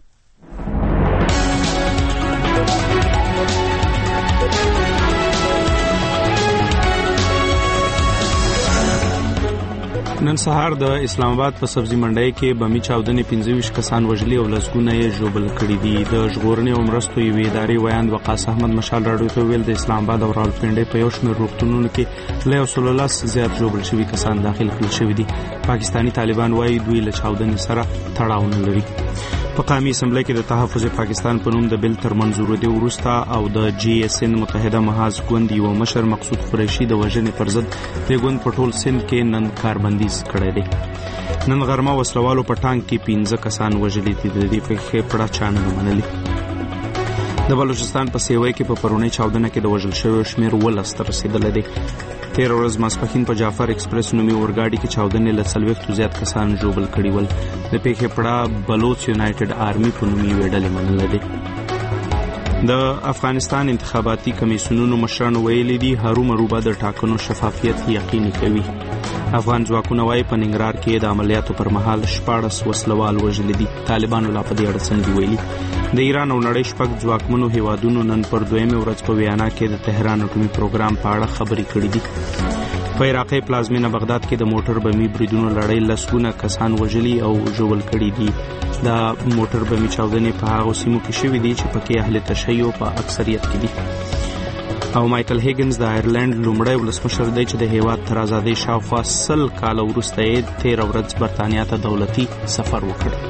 نن سهار د اسلام آباد په سبزی منډي کې بمی چاودنې پنځه ویشت کسان وژلي او لسګونه یې ژوبل کړي دي. د ژغورنې او مرستو یوې ادارې ویاند وقاص احمد مشال راډیو ته ویل د اسلام آباد او راولپنډي په یو شمېر روغتونونو کې له یو سل لس زیات ژوبل شوي کسان داخل کړل شوي دي. پاکستانی طالبان وایي دوی له چاودنې سره تړاو نه لري. په قومي اسمبلی کې د تحفظ پاکستان په نوم د بل تر منظورېدو وروسته او د جی اس ان متحده محاذ ګوند یو مشر مقصود قریشي د وژنې پر ضد د ګوند په ټول سند کې نن کاربندیز کړی دی. نن غرمه وسلوالو په ټانک کې پنځه کسان وژلي دي. د دې په خپړه چا نه منلي. د بلوچستان په سیوی کې په پرونی چاودنه کې د وژل شویو شمیر ولس ته رسیدلی دی. تیر ورځ ماسپښین په جعفر ایکسپریس نومي اورګاډي کې چاودنې له څلوېښتو زیات کسان ژوبل کړي ول. د پیښې پړه بلوچ یونایټډ آرمي په نوم یوې ډلې منلی دی. د افغانستان انتخاباتي کمیسیونونو مشرانو ویلي دي هرومرو به د ټاکنو شفافیت یقیني کوي. افغان ځواکونه وايي په ننګرهار کې د عملیاتو پر مهال شپاړس وسلوال وژلي دي. طالبانو لا په دې اړه څه نه دي ویلي. د ایران او نړۍ شپږ ځواکمنو هیوادونو نن پر دویمه ورځ په ویانا کې د تهران اټومي پروګرام په اړه خبرې کړې دي. په عراقي پلازمینه بغداد کې د موټر بمي بریدونو لړۍ لسګونه کسان وژلي او ژوبل کړي دي. دا موټر بمي چاودنې په هغو سیمو کې شوې دي چې پکې اهل تشیع په اکثریت کې دي. او مایکل هیګنز د آیرلند لومړی ولسمشر دی چې د هیواد تر ازادۍ شاوخوا سل کاله وروسته یې تېره ورځ برتانیا ته دولتي سفر وکړ.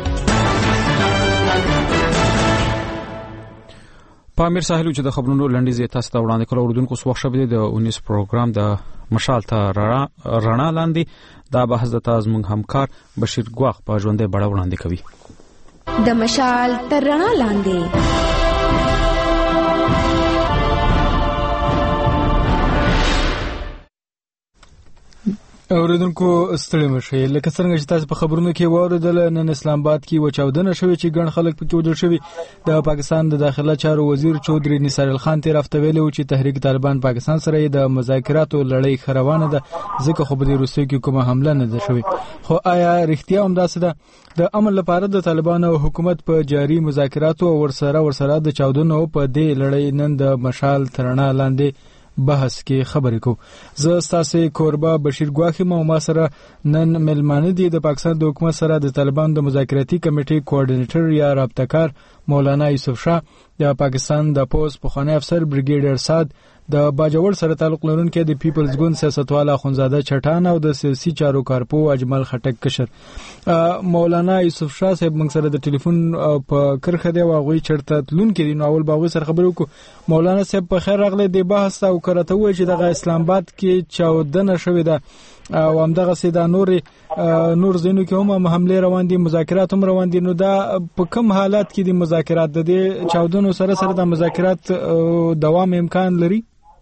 په امیر ساحل چې د خبرونو لنډیز تاسو ته وړاندې کړو اوریدونکو سو وخت شوی د اونیس پروګرام د مشال ته رڼا لاندې دا بحث د تاسو موږ همکار بشیر ګواخ په ژوندې بڑا وړاندې کوي. د مشال ته رڼا لاندې اوریدونکو ستړي مشي لکه څنګه چې تاسو په خبرونو کې واوریدل نن اسلام آباد کې و چاودنه شوې چې ګڼ خلک پکې وژل شوي. د پاکستان د داخله چارو وزیر چودري نثار الخان تیر هفته ویلي چې تحریک طالبان پاکستان سره د مذاکراتو لړۍ خروانه ده ځکه خو په دې روسیې کې کومه حمله نه ده شوې. خو آیا رښتیا هم داسې ده؟ د امن لپاره د طالبان او حکومت په جاري مذاکراتو او ورسره ورسره د چاودنو په دې لړۍ نن د مشال ترنا لاندې بحث کې خبرې کو. زه ستاسو کوربه بشیر ګواخی مو ما سره نن ملمانه دي د پاکستان د حکومت سره د طالبان د مذاکراتي کمیټې کوارډینیټر یا رابطه‌کار مولانا یوسف شاه، د پاکستان د پوز پخوانی افسر بریګیډر سعد، د باجوړ سره تعلق لرونکي د پیپلز ګوند سیاستوال اخونزاده چټان او د سیاسي چارو کارپو اجمل خټک کشر. مولانا یوسف شاه صاحب موږ سره د ټلیفون په کرخه دی واغوي چرته تلون کې نو اول باغوي سره خبرو کو. مولانا صاحب په خیر راغله د بحث او کرته وای چې د اسلام آباد کې چاودنه شوې ده او همدغه سیدا نور نور زینو کې هم حمله روان دي، مذاکرات هم روان دي. نو دا په کوم حالات کې دي مذاکرات د دې چاودنو سره سره د مذاکرات دوام امکان لري؟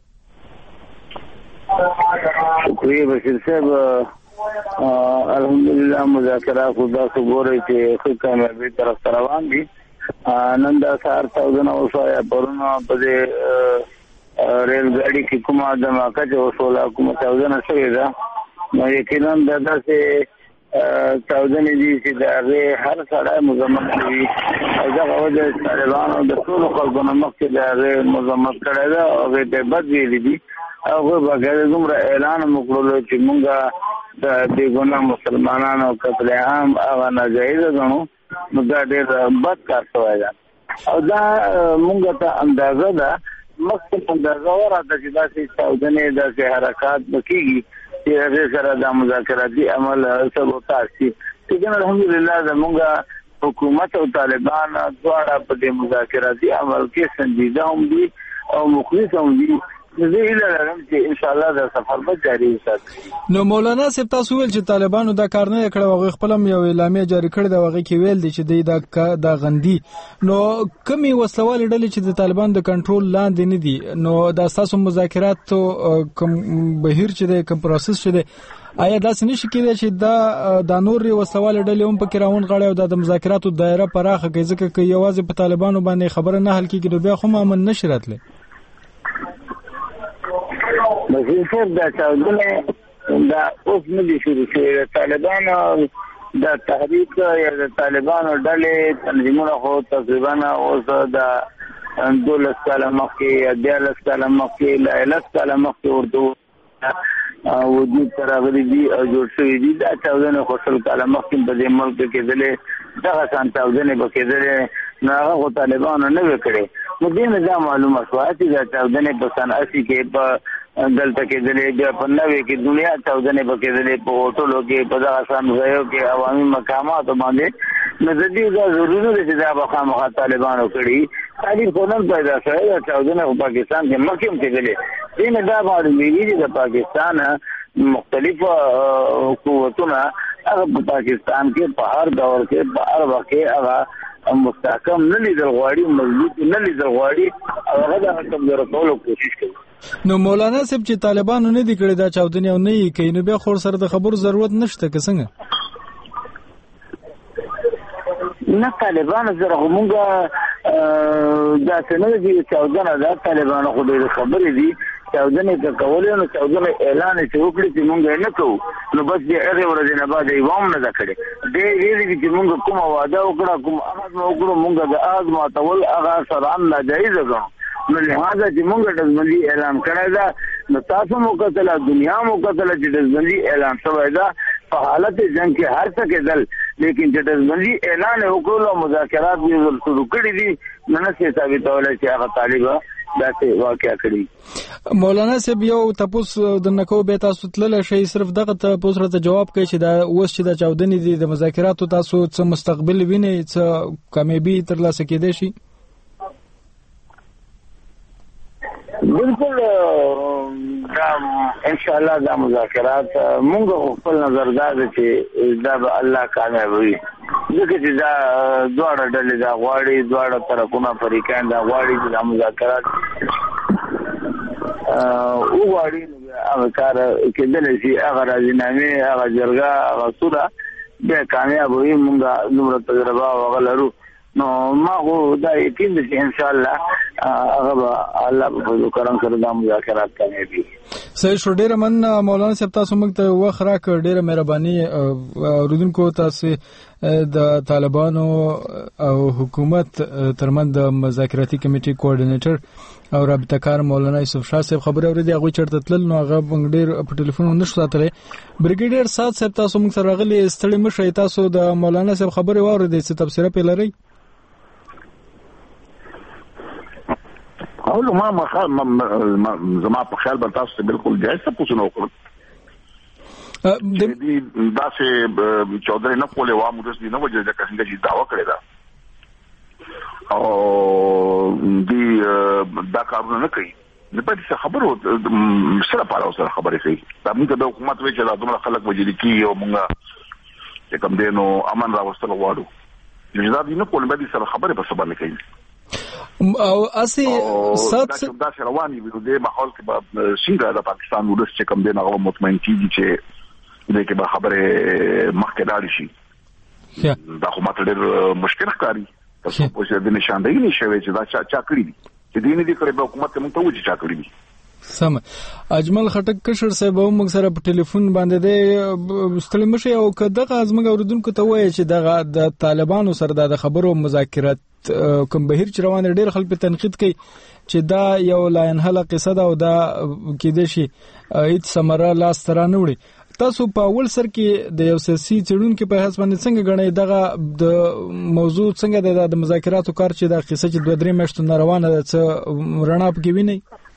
شکریہ بشیر صاحب. الحمدلله مذاکرات خدا سے ګوري چې خو کامیابی طرف روان دي. نن دا سهار چاودنه وشوه پرونه په دې ریل ګاډي کې کومه دماکه چې وشوله کومه چاودنه شوې ده نو یقینا دا داسې چاودنې دي چې د هغې هر سړی مذمت کوي او دغه وجه طالبانو د ټولو خلکو نه مخکې د هغې مذمت کړی ده او هغې ته بد ویلي دي. هغوی باقاعده دومره اعلان هم وکړلو چې موږ د بې ګناه مسلمانانو قتل عام هغه ناجایزه ګڼو نو دا ډېر بد کار شوی دی او دا مونږ ته اندازه ده مخکې اندازه ورته چې داسې چاودنې داسې حرکات وکړي چې هغې سره دا مذاکراتي عمل سبوتاژ شي چې الحمدلله زمونږ حکومت او طالبان دواړه په دې مذاکراتي عمل کې سنجیده هم دي او مخلص هم دي زه هیله لرم چې ان شاء الله دا سفر به جاري وساتي. نو مولانا صاحب تاسو ویل چې طالبانو دا کار نه کړی او خپل یو اعلامیه جاری کړې دا هغه کې ویل دي چې دا دا غندي نو کمی وسوال ډلې چې د طالبان د کنټرول لاندې نه دي نو دا تاسو مذاکرات کوم بهیر چې د کوم پروسس شته آیا دا څنګه شي کېدای چې دا د نور وسوال ډلې هم پکې راون غړي او د مذاکراتو دایره پراخه کوي ځکه چې یوازې په طالبانو باندې خبره نه حل کیږي نو بیا خو امن نشي راتلی. مزید دا چاودنه دا اوس نه دي شروع شوي طالبانو دا تحریک یا د طالبانو ډلې تنظیمونه خو تقریبا اوس دا دولس کاله مخکې یا دیارلس کاله مخکې لا لس کاله مخکې ورته وجود تراغلي دي او جوړ شوی دي دا چاودنه خو ټول کاله مخکې په دې ملک کې دلې دغه شان چاودنه به کېدلې نو هغه طالبانو نه وکړي نو دې نه دا معلومه شوه چې دا چاودنه په سن اسی کې په دلته کې دلې بیا په نوې کې دنیا چاودنه به کېدلې په هوټلو کې په دغه شان ځایو کې عوامي مقاماتو باندې نو د دې دا ضروري نه چې دا به خامخا طالبانو کړي تعلیم خونن پیدا شوی دا چاودنه په پاکستان کې مخکې هم کېدلې دې نه دا معلومیږي چې د پاکستان مختلف قوتونه هغه په پاکستان کې په هر دور کې په هر وخت کې هغه مستحکم نه لیدل غواړي مضبوط نه لیدل غواړي او هغه د کمزور کولو کوشش کوي. نو مولانا صاحب چې طالبانو نه دي کړی دا چاودنې او نه یې کوي نو بیا خور سره د خبرو ضرورت نشته که څنګه؟ نه طالبانو سره خو مونږ دا څنګه دي چاودنه دا طالبانو خو ډېرې خبرې دي چاودنې که کولې نو چاودنه اعلان چې وکړي چې مونږ یې نه کوو نو بس دې هغې ورځې نه بعد یې هم نه ده کړې دې ویلي دي چې مونږ کومه واده وکړه کوم عهد مو وکړو مونږ د عهد ماتول هغه شرعاً ناجایزه ګڼو نو لہذا چې مونږ ډزبندي اعلان کړی ده نو تاسو مو کتله دنیا مو کتله چې ډزبندي اعلان شوی ده په حالت جنګ کې هر څه کېدل لیکن چې ډزبندي اعلان وکړو مذاکرات یې شروع کړي دي نو نه شي ثابتولی چې هغه طالبه داسې واقع کړي. مولانا صاحب یو تاسو د نکو به تاسو تللی شئ صرف دغه تاسو راته جواب کوي چې دا اوس چې د چاودنې دي د مذاکراتو تاسو څه مستقبل وینئ څه کامیابي ترلاسه کېدای شي؟ بالکل دا ان شاء الله دا مذاکرات مونږ خپل نظر دا چې دا به الله کامیابوي ځکه چې دا دواړه ډلې دا غواړي دواړه طرفونه فریقان دا غواړي چې دا مذاکرات وغواړي هغه کار کېدلی شي هغه راضینامې هغه جرګه هغه سوله بیا کامیابوي مونږ دومره تجربه او هغه لرو نو ما خو دا یقین دی چې ان شاء الله هغه به الله په فضل کرم سره دا مذاکرات کامیابي. صحیح شو ډیره من مولانا صاحب تاسو موږ ته وخت راکړ ډیره مهرباني اوریدونکو تاسو د طالبانو او حکومت ترمن د مذاکراتي کمیټې کوارډینیټر او رابطه کار مولانا یوسف شاه صاحب خبرې اورېدې هغه چرته تلل نو هغه موږ ډیر په ټلیفون نشو ساتلی. بریګیډیر سات صاحب تاسو موږ سره راغلي ستړي مشئ تاسو د مولانا صاحب خبرې واورېدې څه تبصره پې لرئ؟ اول ما ما زما په خیال به تاسو بالکل جایز تاسو نو وکړو د دې داسې چودري نه کولې و موږ دې نه وجه ځکه څنګه چې داوا کړی دا او دې دا کارونه نه کوي نه پاتې څه خبرو سره پاره سره خبرې کوي دا موږ د حکومت وی چې دا دومره خلک وجلي کی او موږ چې کوم دینو امن راوستل غواړو چې دا دې نه کول به سره خبرې په سبا نه کوي او اسی سات دا رواني وي د ماحول کې به څنګه د پاکستان ولس چې کوم دی هغه مطمئن کیږي چې دې کې به خبره مخکې لاړ شي دا خو ماته ډېر مشکل ښکاري تاسو په څه د نشاندهي نشوي چې دا چا چا کړی دي چې دې نه دي کړی په حکومت ته مونږ ته وځي چا کړی دي. سم اجمل خټک کشر صاحب هم موږ سره په ټلیفون باندې د ستړي مشي او کداغه ازمګ اوردونکو ته وایي چې دغه د طالبانو سره د خبرو مذاکرات کوم بهیر چې روان ډېر خلک په تنقید کوي چې دا یو لاینحله قصه ده او دا کېدای شي هیڅ ثمره لاس ته رانه وړي. تاسو په اول سر کې د یو سیاسي څېړونکي په حساب باندې څنګه غنئ دغه د موضوع څنګه د مذاکراتو کار چې د قصه چې دوه درې میاشتو نه روانه ده څه رڼا پکې وینئ؟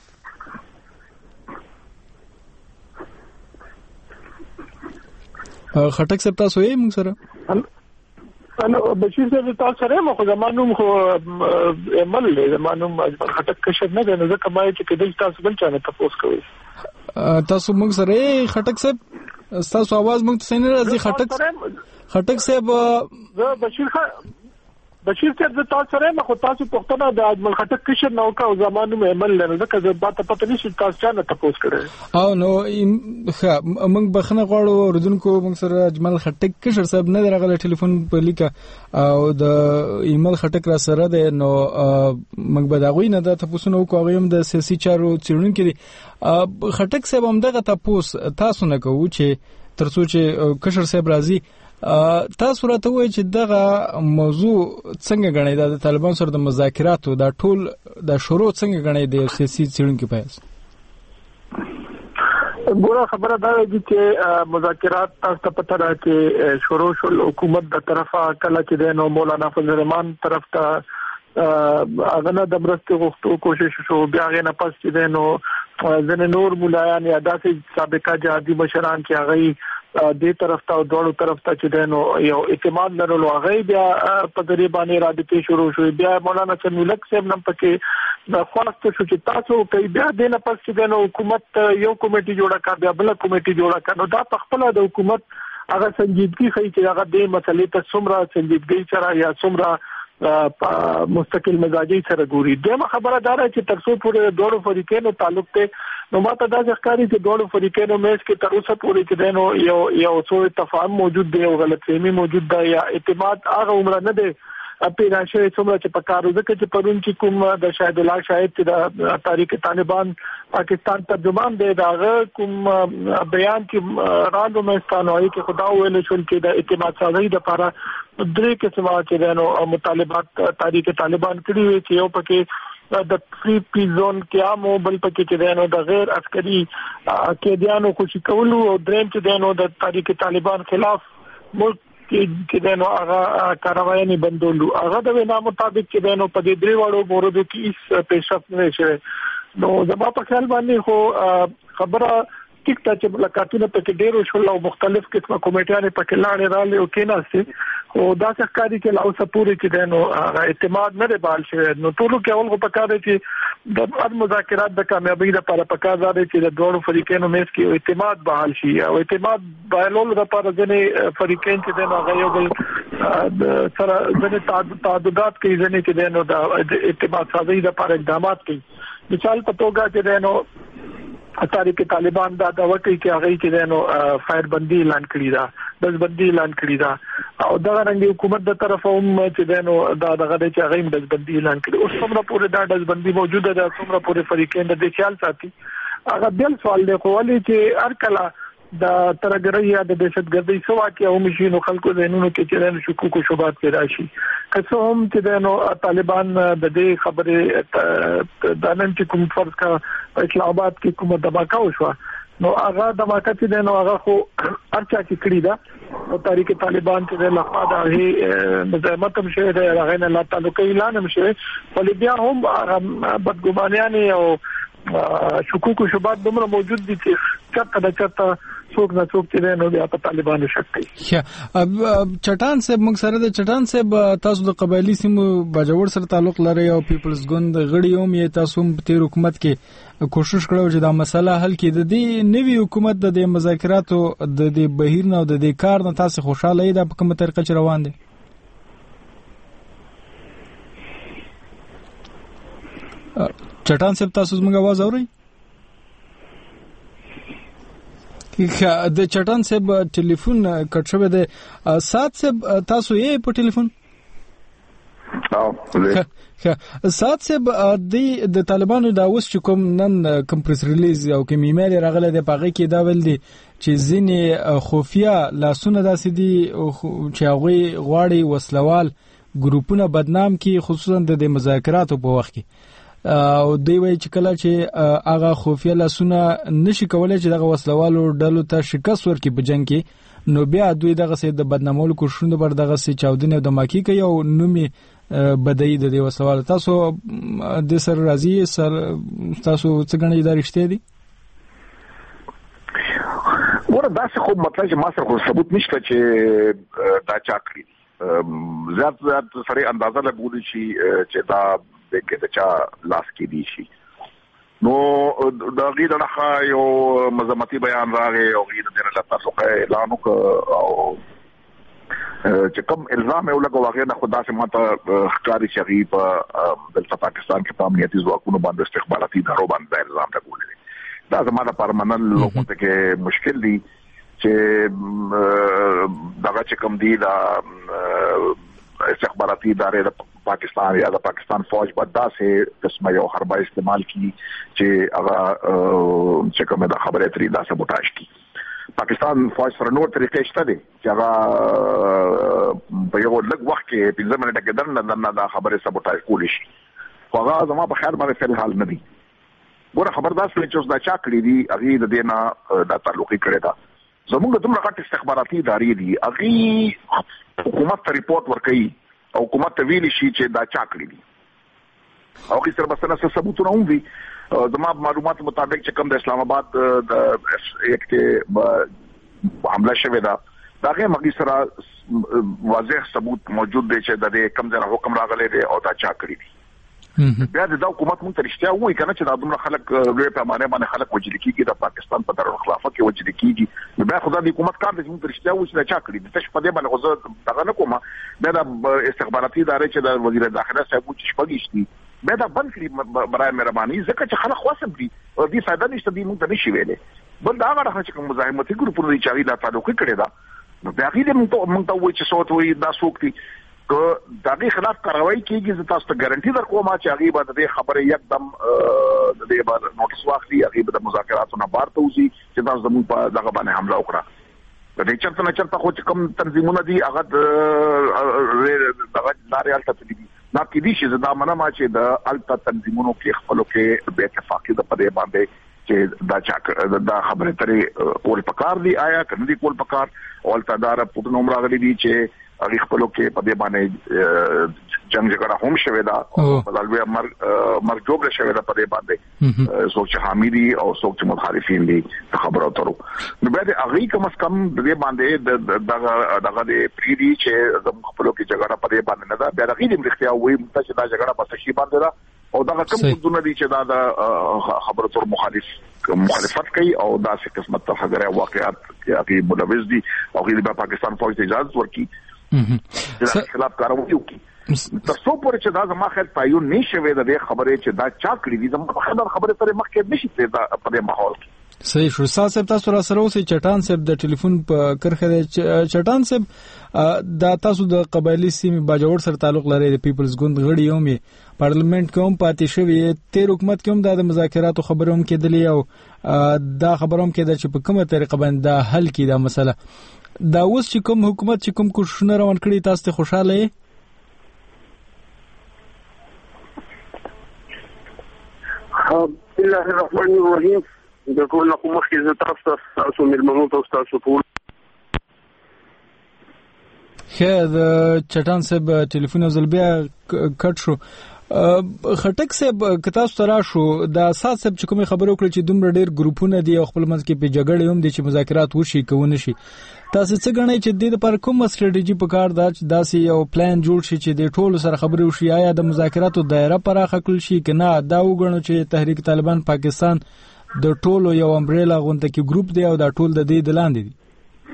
خټک صاحب تاسو یې موږ سره انا بشیر صاحب تاسو سره مخ زمانوم خو عمل له زمانوم اجمل خټک کشر نه نه ځکه ما چې کله تاسو بل چانه تاسو کوي تاسو موږ سره خټک صاحب تاسو आवाज موږ ته نه راځي خټک خټک صاحب زه بشیر خان بشیر صاحب تاسو سره مخ تاسو پښتنه د اجمل خټک کشر نو کا زمانوم عمل له ځکه زه با ته پته نشي تاسو چانه تاسو کړی او نو موږ بخنه غواړو ورودونکو موږ سره اجمل خټک کشر صاحب نه درغله ټلیفون په لیکه او د ایمیل خټک را سره ده نو موږ به دا غوي نه د تاسو نو کوو هم د سیاسي چارو څېړونکو دي خټک صاحب هم دغه تاسو تاسو نه کوو چې ترڅو چې کشر صاحب راځي تاسو راته وایئ چې دغه موضوع څنګه غنئ د طالبان سره د مذاکراتو دا ټول د شروع څنګه غنئ د سیاسي څېړونکو په حساب؟ ګوره خبره دا دی چې مذاکرات تاسو ته پته ده چې شروع شول حکومت د طرفه کله چې د نو مولانا فضل الرحمن طرف ته هغه نه د مرستې غوښتو کوشش شو بیا هغه نه پس چې د نو ځنې نور مولایان یا داسې سابقه جهادي مشران چې هغه دې طرف ته او دوړو طرف ته چې د نو یو اعتماد لرلو هغه بیا په ذریعہ باندې رابطې شروع شوې بیا مولانا سمیلک صاحب نن پکې د خواست شو چې تاسو کوي بیا د نه پس چې د نو حکومت یو کمیټي جوړه کړ بیا بل کمیټي جوړه کړ نو دا په خپل د حکومت هغه سنجیدګي خي چې هغه د مسلې ته څومره سنجیدګي سره یا څومره مستقل مزاجي سره ګوري دغه خبره دار چې ترڅو پورې دوړو فریقونو تعلق ته نو ماته دا ځکاري چې دوړو فریقونو مېس کې تر اوسه پورې چې دنو یو یو څو تفاهم موجود دی او غلطفهمي موجود ده یا اعتماد هغه عمر نه دی پیدا شوی څومره چې په کارو ځکه چې پرون چې کوم د شاهد الله شاهد چې د تاریخ طالبان پاکستان ترجمان دی دا کوم بیان کې راندو مستانوي کې خدا ویل شول چې د اعتماد سازي د لپاره درې قسمه چې نو مطالبات تاریخ طالبان کړی وي چې یو پکې د فری پی زون قیام او بل پکې چې نو د غیر عسکري قیدیانو خوشي کولو او دریم چې نو د تاریخ طالبان خلاف ملک کې د نو هغه کاروایي بندولو هغه د وینا مطابق چې نو په دې درې وړو موردو کې هیڅ پیشرفت نه شوه نو زما په خیال باندې خو خبره ټیک ته چې ملاقاتونه پکې ډېر شول او مختلف قسمه کمیټیانې پکې لاړې رالې او کېناسته او دا څه کاری چې لاو سپوري چې نو اعتماد نه بال شي نو ټولو کې اول غو پکاره چې د هر مذاکرات د کامیابی لپاره پکاره دی چې د دوه فریقونو مېس کې اعتماد بحال شي او اعتماد بایلول لپاره ځنې فریقین چې نو هغه یو بل سره ځنې تعددات کوي ځنې چې نو د اعتماد سازي لپاره اقدامات کوي مثال په توګه چې نو تاریخ طالبان دا د وکی کې هغه چې نو فایر بندي اعلان کړی دا بس بندي اعلان کړی دا او دا رنګ حکومت د طرف هم چې نو دا دغه چې هغه بس بندي اعلان کړی اوس څومره پورې دا بس بندي موجوده ده څومره پورې فریقین د دې خیال ساتي هغه بل سوال دی خو ولې چې هر کله د ترګرۍ یا د دهشتګردۍ سوا کې او مشینو خلکو زینونو کې چې نو شکوک او شبهات پیدا شي که څه هم چې نو طالبان د دې خبره د نن چې کوم فرض کا اسلام آباد کې کومه دباکا وشو نو هغه دباکا چې نو هغه خو ارچا کې کړی دا او تاریخ طالبان چې له خوا د هي مزاحمت هم شوی دی هغه نه لا تعلق اعلان هم شوی ولې بیا هم بدګمانیان او شکوک او شبهات دومره موجود دي چې چرته د چرته څوک نه څوک چې نو بیا په طالبانو شک کوي. چټان صاحب موږ سره د چټان صاحب تاسو د قبایلی سیمو باجوړ سره تعلق لري او پیپلز ګوند غړي هم یې تاسو په تیر حکومت کې کوشش کړو چې دا مسله حل کړي د دې نوي حکومت د دې مذاکراتو د دې بهیر نه او د دې کار نه تاسو خوشاله یې د په کومه طریقه روان دي؟ چټان صاحب تاسو زموږ आवाज اورئ؟ د چټان صاحب ټلیفون کټ شوی دی. سات صاحب تاسو یې په ټلیفون؟ ها سات صاحب د طالبانو دا اوس چې کوم نن کوم پریس ریلیز او کوم ایمیل راغلی دی په هغه کې دا ویل دي چې ځینې خفیه لاسونه داسې دي چې هغوی غواړي وسلوال ګروپونه بدنام کړي خصوصا د مذاکراتو په وخت کې. او دوی وایي چې کله چې هغه خفیه لاسونه نشي کولای چې دغه وسلوالو ډلو ته شکست ورکړي په جنگ کې، نو بیا دوی دغه سي د بدنامولو کوششونه بر دغه سي چاودنه د ماکی کوي او نومي بدای د دې وسوال. تاسو د سر راضي سر تاسو څنګه نه دارشته دي؟ ور داسې خو مطلب چې ما سره خو ثبوت نشته چې دا چا کړی، زیات زیات سره اندازه لګول شي چې دا د کې د چا لاس کې دي شي. نو دا غیر نه یو مزمتي بیان راغی او غیر د نه تاسو اعلان وکړ او چې کوم الزام یو لګو واغې نه خدا سے ماته ښکاری شغی په د پاکستان کې په امنیتي ځواکونو باندې استخباراتي ادارو باندې الزام لګول دي. دا زموږ لپاره منل لوګو ته کې مشکل دي چې دغه چې کوم دي دا استخباراتي ادارې د پاکستان یا د پاکستان فوج په داسې قسمه یو حربه استعمال کی چې هغه چې کومه د خبره تری دا سبوتاژ کی. پاکستان فوج سره نور طریقې شته دي چې هغه په یو لږ وخت کې په ځمنه کې درنه نه دا خبره سبوتاژ کولی شي. هغه زموږ په خیر باندې فل حال نه دي. ګوره خبردار شئ چې اوس دا چا کړی دي هغه د دینه دا تعلقي کړی دا زموږ دومره غټ استخباراتي ادارې دي هغه حکومت ته ریپورت ورکړي او حکومت ته ویلي شي چې دا چا کړی دي او هغه سره بس نه ثبوتونه هم وي. زموږ معلومات مطابق چې کوم د اسلام آباد د یک ته حمله شوې ده دا هغه مګي سره واضح ثبوت موجود دی چې د کوم ځای حکم راغلی دی او دا چا کړی دي. بیا د حکومت مونږ ته رښتیا وایي کنه چې دا دومره خلک لوی پیمانه باندې خلک وجل کیږي د پاکستان په دارو خلافه کې وجل کیږي. بیا خدای د حکومت کار دې مونږ ته رښتیا وایي چې دا چا کړی دي. تاسو په دې باندې غوځه دغه نه کومه بیا د استخباراتي ادارې چې د وزیر داخله صاحب چې شپږشتي بیا دا بند کړي برای مهرباني ځکه چې خلک خاصم دي او دې فائدہ نشته دي مونږ ته نشي ویلې. بل دا هغه چې کوم مزاحمتي ګروپونه دي چې هغه لا تعلق کړي دا نو بیا هغه دې مونږ ته وایي چې صوت وایي دا څوک دي که دغه خلاف کاروایی کیږي زه تاسو ته ګارانټي درکوم چې هغه به د خبرې یکدم د دې باندې نوټس واخلي هغه به د مذاکراتو نه بار ته وځي چې تاسو زموږ په دغه باندې حمله وکړه. د دې چرته نه چرته خو چې کوم تنظیمونه دي هغه دغه لارې الته دي نه کې دي چې دا منما چې د الته تنظیمونو کې خپلو کې به اتفاقی د پدې باندې چې دا چا دا خبره ترې کول پکار دي آیا کنه دي کول پکار او الته دار پټ نوم راغلي دي چې هغه خپلو کې په دې باندې جنگ جګړه هم شوې ده په دالوی مرګ مرګ جوړ شوې ده په دې باندې څوک چې حامي او څوک چې مخالفین دي خبرو ترو نو بیا د هغه کم از کم د دې باندې دغه دغه د پریدي چې زموږ خپلو کې جګړه په دې باندې نه ده بیا دغه دې مختیا وي چې دا جګړه په شي باندې ده او دغه کوم څه دي چې دا د خبرو تر مخالف مخالفت کوي او دا څه قسمت ته خبره واقعیت کې هغه ملوث دي او غیر پاکستان فوج ته اجازه ورکړي د خلاف کاروي وکړي. تاسو پورې چې دا زما خیر پایو نشوي د خبرې چې دا چا کړی دي زما خبر خبره ترې مخکې نشي پیدا په دې ماحول کې. صحیح شو. صاحب تاسو را سره اوسې چټان صاحب د ټلیفون په کرخه د چټان صاحب دا تاسو د قبایلی سیمې باجوړ سره تعلق لري د پیپلز ګوند غړي یومي پارلیمنت کوم پاتې شوی تیر حکومت کوم د مذاکراتو خبرو هم کېدلی او دا خبرو هم کېدل چې په کومه طریقه باندې حل کړي دا مسله. دا اوس چې کوم حکومت چې کوم کوششونه روان کړي تاسو ته خوشاله یې؟ بسم الله الرحمن الرحیم. د ټول حکومت کې زه تاسو تاسو ملمنو تاسو ټول خیر د چټان صاحب ټلیفون زل بیا کټ شو. خټک صاحب کتا سترا شو دا اساس صاحب چې کوم خبرو کړ چې دومره ډیر ګروپونه دي او خپل منځ کې په جګړه هم دي چې مذاکرات وشي کوونه شي تاسو څه غنئ چې د لپاره کوم ستراتیژي په کار دا چې داسې یو پلان جوړ شي چې د ټولو سره خبرې وشي آیا د مذاکراتو دایره پراخه کړل شي کنه دا وګڼو چې تحریک طالبان پاکستان د ټولو یو امبریلا غونډه کې ګروپ دی او دا ټول د دې دلاندې دي.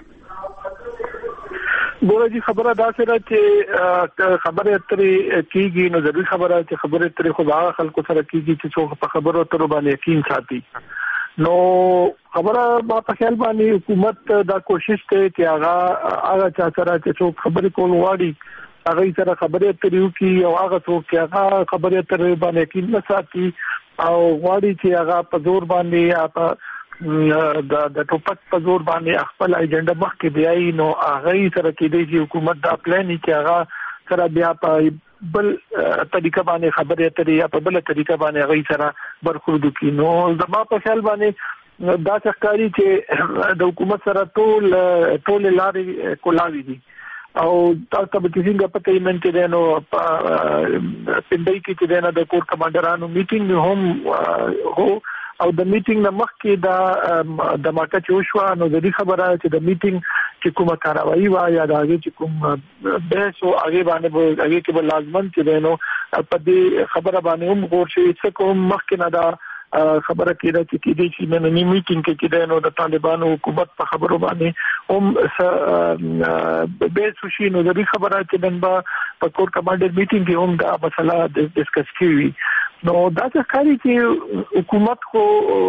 ګوره جی خبره دا سره چې خبره اترې کیږي نو ضروري خبره چې خبره اترې خو هغه خلکو سره کیږي چې څوک په خبرو اترو باندې یقین ساتي. نو خبره ما په خیال باندې حکومت دا کوشش کوي چې هغه هغه چا سره چې څوک خبرې کول غواړي هغه سره خبرې اترې وکړي او هغه څوک چې هغه خبرې اترې باندې یقین نه ساتي او غواړي چې هغه په زور باندې اپ د د ټوپک په زور باندې خپل ایجنډا مخکې بیاي نو هغه سره کې دی چې حکومت دا پلان یې چې هغه سره بیا په بل طریقه باندې خبرې اترې یا په بل طریقه باندې غي سره برخوردو کی نو زما په خیال باندې دا څرګندي چې د حکومت سره ټول ټول لارې کولاوي دي او تاسو ته به څنګه پته یې من چې نو پندای کې چې نه د کور کمانډرانو میټینګ هم هو او د میټینګ نه مخکې دا د ماکه چوشوا نو د دې خبره چې د میټینګ چې کومه کاروایی وا یا د هغه چې کوم بحث او هغه باندې هغه کې به لازمن چې نو په دې خبره باندې هم غور شي چې کوم مخکې نه دا خبره کېده چې کې دې چې نن میټینګ کې کې نو د طالبانو حکومت په خبرو باندې هم به شي نو د دې خبره چې نن با په کور کمانډر میټینګ کې هم دا مسله ډیسکس کیږي نو دا څرګندي چې حکومت خو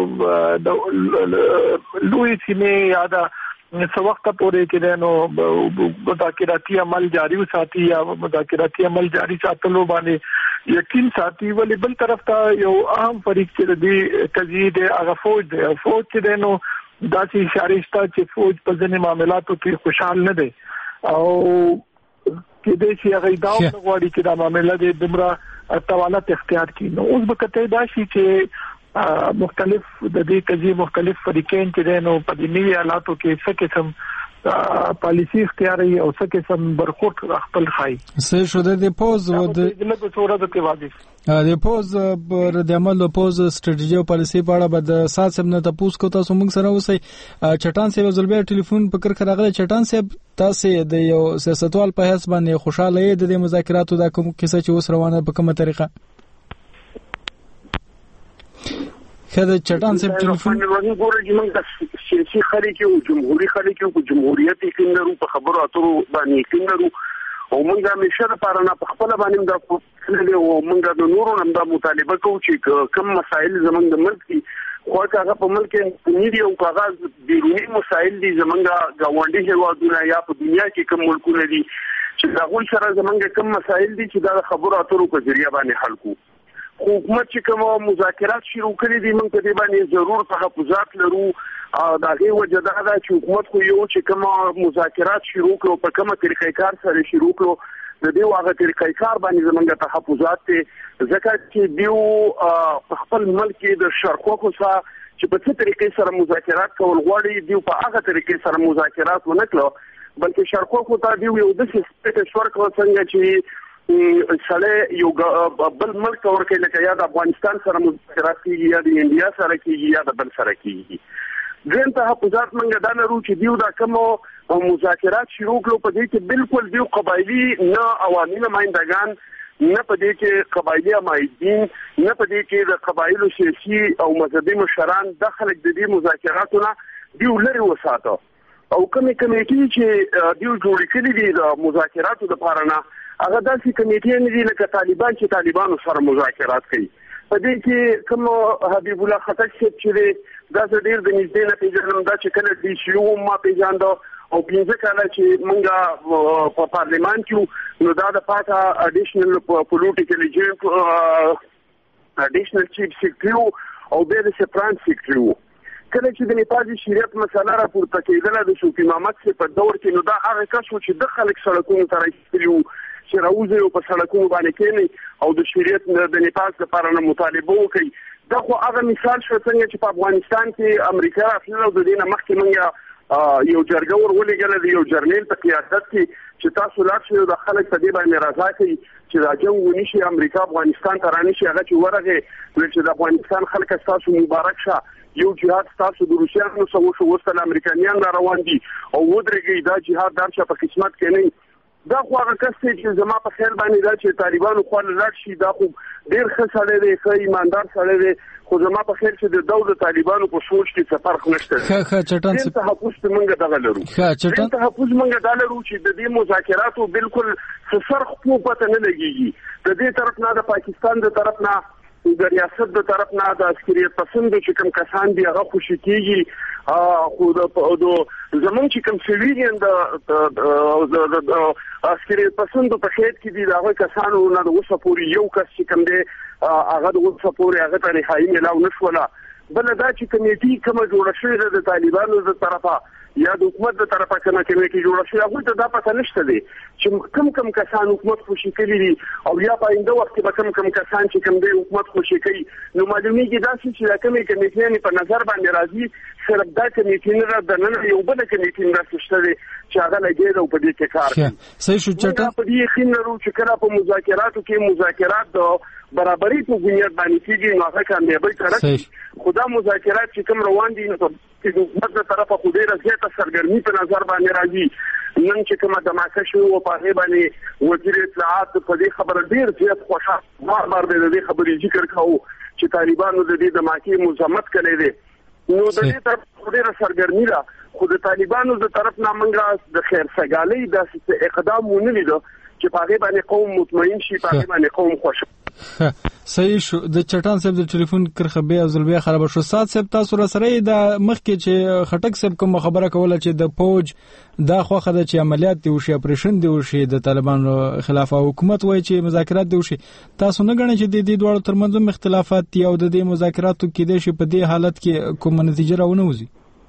د لوی سیمه یاده څو وخت پورې کې نو مذاکراتي عمل جاری وساتي یا مذاکراتي عمل جاری ساتلو باندې یقین ساتي ولې بل طرف ته یو اهم فریق چې د قضیه د هغه فوج دی فوج چې نو دا چې اشاره شته چې فوج په ځینې معاملاتو کې خوشحال نه دی او کې دې چې هغه دا غواړي چې دا معاملې د دمره توالت اختیار کړي نو اوس به کته دا شي چې مختلف د دې قضیه مختلف فریقین چې نو په دې نوي حالاتو کې څه قسم پالیسی اختیاري او څه قسم برخورد خپل خای سه شو د پوز و د لږ څوره د کې واضح د پوز پر د عمل او پوز ستراتیژي او پالیسی په اړه بد سات سم نه تاسو کو تاسو موږ سره اوسئ چټان سیب زلبیر ټلیفون پکړ خراغله چټان سیب تاسو د یو سیاستوال په حساب باندې خوشاله یې د مذاکراتو د کوم کیسه چې اوس روانه په کومه طریقه خدای چټان سیب ټلیفون باندې ګورې چې موږ د سیاسي خلک او جمهوریت خلک او جمهوریت کې نورو په خبرو اترو باندې کې نورو او موږ همیشه لپاره نه په خپل باندې دا کوله او موږ د نورو نن دا مطالبه کوو چې کوم مسایل زمونږ د ملک دي خو هغه په ملک کې نیډي او کاغذ بیرونی مسایل دي زمونږ گاونډي هیوادونه یا په دنیا کې کوم ملکونه دي چې دا غوښ سره زمونږ کوم مسایل دي چې دا خبرو اترو په ذریعہ باندې حل کوو حکومت چې کوم مذاکرات شروع کړي دي موږ په دې باندې ضرور تحفظات لرو دا غي وجه دا ده چې حکومت خو یو چې کوم مذاکرات شروع کړو په کومه طریقې کار سره شروع کړو د دې واغه طریقې کار باندې زمونږ تحفظات ته ځکه چې دیو خپل ملک د شرقو سره چې په څه طریقې سره مذاکرات کول غواړي دیو په هغه طریقې سره مذاکرات ونه کړو بلکې شرقو ته دیو یو د سیستم شرق څنګه چې سړی یو بل ملک ورکه لکه یا د افغانستان سره مذاکرات کیږي یا د انډیا سره کیږي یا د بل سره کیږي ځین ته حکومت منګه دا نه رو چې دیو دا کوم مذاکرات شروع کړو په دې کې بالکل دیو قبایلی نه عوامي نمائندگان نه په دې کې قبایلی امایدین نه په دې کې د قبایلو سیاسي او مذهبي مشران داخله د دې مذاکراتونه دیو لري وساته او کومې کمیټې چې دیو جوړې کړې دي د مذاکراتو لپاره نه هغه داسې کمیټې نه دي لکه طالبان چې طالبانو سره مذاکرات کوي په دې کې کوم حبیب الله خټک چې دا ډېر د نږدې نه پیژنم دا چې کله دي شیو ما پیژاندو او پنځه کاله چې موږ په پارلیمان کې نو دا د پاتا اډیشنل پولیټیکل ایجنټ اډیشنل چیف سیکریټری او د سپران سیکریټری کله چې د نیپال شریعت مسله راپورته کېدله د شوفي محمد څخه په دور کې نو دا هغه کس چې د خلک سړکونو ته راځي چې راوځي او په سړکونو باندې کېني او د شریعت د نیپال لپاره نه مطالبه وکړي دا خو هغه مثال شو څنګه چې په افغانستان کې امریکا اخلي او د دې نه مخکې موږ یو جرګه ورولېږله د یو جرنیل په قیادت کې چې تاسو لاړ شئ د خلک په دې باندې راځي چې دا جنگ ونشي امریکا افغانستان ته رانشي هغه چې ورغه چې د افغانستان خلک تاسو مبارک شه یو جهاد تاسو د روسیانو سره شو وستل امریکایان را روان دي او ودرېږي دا جهاد درشه په قسمت کې نه دا خو هغه کس چې زما په خیال باندې دا چې طالبانو خو لاړ شي دا خو ډیر ښه سړی دی ښه ایماندار سړی دی خو زما په خیال چې د دولت طالبانو په سوچ کې څه فرق نشته ښه ښه چټان څه تحفظ موږ دغه لرو ښه چټان تحفظ موږ دا لرو چې د دې مذاکراتو بالکل څه فرق خو پته نه لګيږي د دې طرف نه د پاکستان د طرف نه د ریاست د طرف نه د عسکریت پسند چې کوم کسان دي هغه خوشی کیږي خو د زمون چې کوم سویلین د د عسکریت پسند په خېټ کې دي هغه کسانو نه د وسه پوری یو کس چې کوم دی هغه د وسه پوری هغه ته نهایي ملاو نشوله بل دا چې کمیټي کومه جوړه شوې ده د طالبانو د طرفه یا د حکومت د طرفه کومه کمیټي جوړه شوې هغه ته دا پته نشته دی چې کم کم کسان حکومت خوشي کړي دي او یا په آینده وخت کې به کم کم کسان چې کم دی حکومت خوشي کوي نو معلومیږي دا چې دا کومه کمیټي په نظر باندې راځي صرف دا کمیټي نه را د نن یو بل کمیټي نه شته دی چې هغه لګي دا په دې کې کار کوي صحیح شو چټه په دې خینرو چې کله په مذاکراتو کې مذاکرات د برابرۍ په بنیاد باندې کېږي نو هغه کامیابی سره خدا مذاکرات چې کوم روان دي نو چې د حکومت له طرفه خو ډېره زیاته سرګرمي په نظر باندې راځي نن چې کومه دماکه شو او په هغې باندې وزیر اطلاعات په دې خبره ډېر زیات خوشحال بار بار د دې خبرې ذکر کوو چې طالبانو د دې دماکې مزمت کړی دی نو د دې طرف ډېره سرګرمي ده خو د طالبانو د طرف نه موږ د خیر سګالۍ داسې اقدام ونه لیدو چې په هغې باندې قوم مطمئن شي په هغې باندې قوم خوش صحیح شو د چټان صاحب د ټلیفون کرخه به او زلبیا خراب شو سات صاحب تاسو را سره د مخکې چې خټک صاحب کوم خبره کوله چې د فوج دا خوخه د چې عملیات دی وشي اپریشن دی وشي د طالبانو خلاف حکومت وایي چې مذاکرات دی وشي تاسو نه غواړئ چې د دې دوه ترمنځ اختلافات دی او د دې مذاکراتو کې د شي په دې حالت کې کوم نتیجه راونه وځي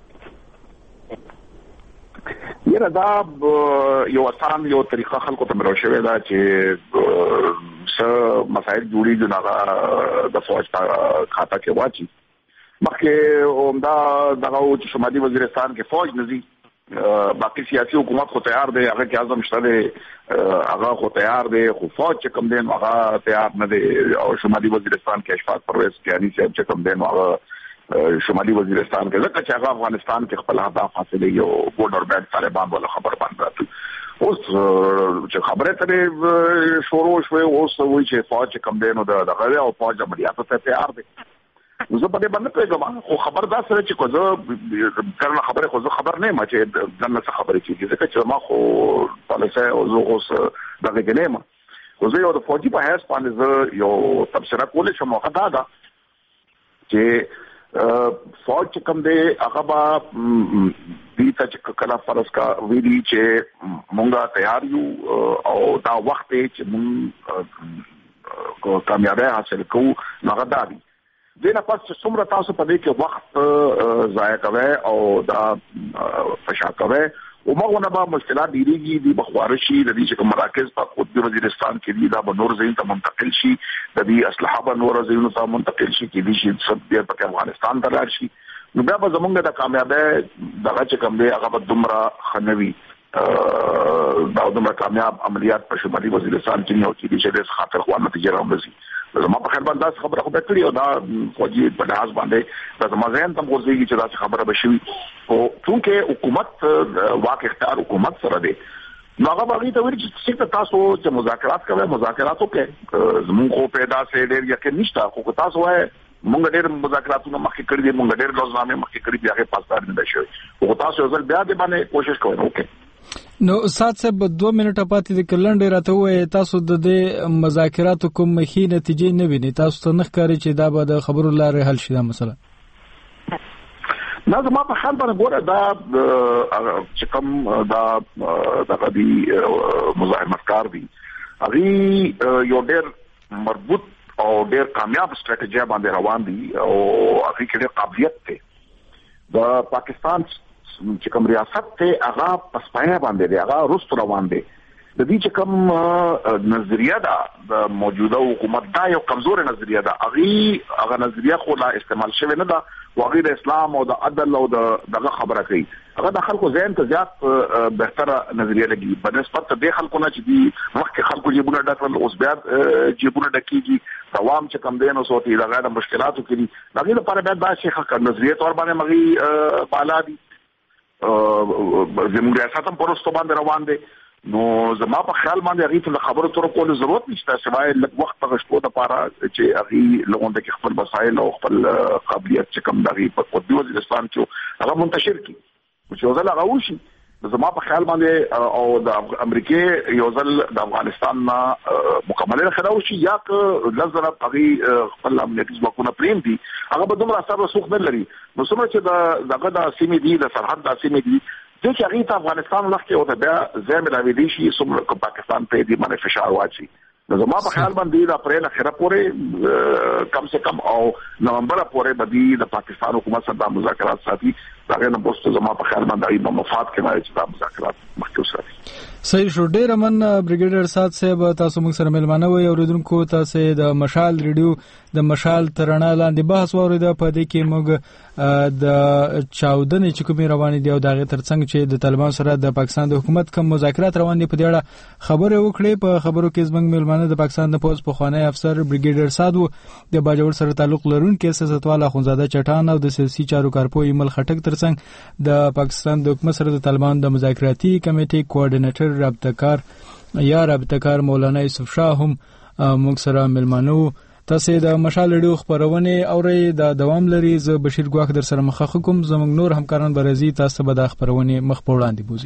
یره دا یو اسان یو طریقه خلکو ته مرو شوی دا چې څه مسایل جوړي د هغه د فوج خاطه کې واچي مخکې اومدا دغه چې شمالي وزیرستان کې فوج نزي باقي سیاسي حکومت خو تیار دی هغه کې اعظم شته دی هغه خو تیار دی خو فوج چې کوم دین هغه تیار نه دی او شمالي وزیرستان کې اشفاق پرویز کیانی صاحب چې کوم دین هغه شمالي وزیرستان کې ځکه چې هغه افغانستان کې خپل هدف حاصل یو بورډر بند طالبان ولا خبر باندې راځي اوس چې خبره ته شروع شوه اوس وایي چې فوج کم دینو د غوړې او فوج عملیات ته تیار دي زه په دې باندې پیغام خو خبر دا سره چې کوزه کله خبره خو خبر نه ما چې دنه څه خبره کیږي ځکه چې ما خو پالیسه او زه اوس دغه کې ما خو زه یو د فوجي په هیڅ باندې یو تبصره کولې چې موخه دا ده چې فوج چې کوم دی هغه با دې چې کله فرض کا ویلي چې مونږه تیار یو او دا وخت چې مونږ کامیابی حاصل کوو هغه دا دی دنه پس چې څومره تاسو په دې کې وخت ضایع کوي او دا فشار کوي او موږ نه به مشکلات ډیریږي د بخوارشي د دې چې مراکز په قطبي وزیرستان کې دي دا به نور ځای ته منتقل شي د دې اسلحه به نور ځایونو ته منتقل شي کې دي چې سب دې په افغانستان ته لاړ شي نو بیا به زمونږ د کامیابی دغه چې کوم دی هغه به دومره خنوي دا دومره کامیاب عملیات په شمالي وزیرستان کې نه وکړي چې د خاطر خو نتیجه راوځي زما په خیر باندې خبره خو به کړی او دا فوجي په لحاظ باندې د زمازین تم ورزيږي چې دا خبره بشوي او چونکه حکومت واقع اختیار حکومت سره دی نو هغه باندې ته ویل چې تاسو چې مذاکرات کوي مذاکراتو کې زموږ خو پیدا سي ډېر یقین نشته خو تاسو وای مونږ ډېر مذاکراتونه مخکې کړی دي مونږ ډېر روزنامه مخکې کړی دي هغه پاسدار نه شي او تاسو ځل بیا دې باندې کوشش کوئ اوکے نو سات صاحب دوه منټه پاتې د کلنډ راته وای تاسو د دې مذاکراتو کوم مخې نتیجې نه ویني تاسو ته نه ښکاري چې دا به د خبرو لارې حل شي دا مسله نه زما په خیال باندې ګوره دا چې کوم دا دغه دی مزاحمتکار دي هغه یو ډېر مربوط او ډېر کامیاب ستراتیژي باندې روان دي او هغه کې ډېر قابلیت ته د پاکستان چې کوم ریاست ته هغه پسپایا باندې دی هغه رست روان دی د دې چې کوم نظریه ده د موجوده حکومت دا یو کمزور نظریه ده هغه هغه نظریه خو لا استعمال شوی نه ده وغیر اسلام او د عدل او دغه خبره کوي هغه د خلکو ذهن ته زیات بهتره نظریه لګي په نسبت د خلکو نه چې دي وخت خلکو جيبونه ډکل اوس بیا جيبونه ډکیږي دوام چې کم دین او صوتي دغه د مشکلاتو کې دغه لپاره بیا دا شي خلک نظریه تور باندې مغي بالا دي زموږ ریاست هم پرستو باندې روان دي نو زما په خیال باندې هغه ته خبرو تر کول ضرورت نشته سوای لږ وخت غشتو د پاره چې هغه لغونده کې خپل وسایل او خپل قابلیت چې کوم دغه په قطبي وزیرستان کې هغه منتشر کی چې ځل هغه وشي زما په خیال باندې او د امریکای یو ځل د افغانستان مکمله خلاو شي یا که لزر هغه خپل امنیتي ځواکونه پریم دي هغه به دومره اثر رسوخ نه لري نو څومره چې د دغه د سیمې دي د سرحد د سیمې دي چې هغه ته افغانستان لخت او د بیا زموږ د ویدي شي څومره پاکستان ته دې باندې فشار واچي زما په خیال باندې د اپریل اخره پورې کم سے کم او نومبر پورې باندې د پاکستان حکومت سره د مذاکرات ساتي دا نه بوسته زما په خیال باندې د مفاد کې نه چې د مذاکرات مخکې ساتي. صحیح شو. ډیر من بریګیډر سات صاحب تاسو موږ سره ملمانه وي اوریدونکو تاسو د مشال ریډیو د مشال ترڼا لاندې بحث واورید په دې کې موږ د چاودنې چې کومې روانې دي او د هغې ترڅنګ چې د طالبان سره د پاکستان د حکومت کوم مذاکرات روان دي په دې اړه خبرې وکړې. په خبرو کې زموږ ملمانه د پاکستان د پوز پخوانی افسر بریګیډر سات و د باجوړ سره تعلق لرونکي سیاستوال اخونزاده چټان او د سیاسي چارو کارپوه ایمل خټک ترڅنګ د پاکستان د حکومت سره د طالبان د مذاکراتي کمیټې کوارډینیټر رابطه‌کار یا رابطه‌کار مولانا یوسف شاه هم موږ سره ملمانه و. تاسو د مشال ریډیو خبرونه اورئ د دوام لري. زه بشیر ګواخ در سره مخه کوم. زموږ نور همکاران برازي تاسو به د خبرونه مخ په وړاندې بوزي.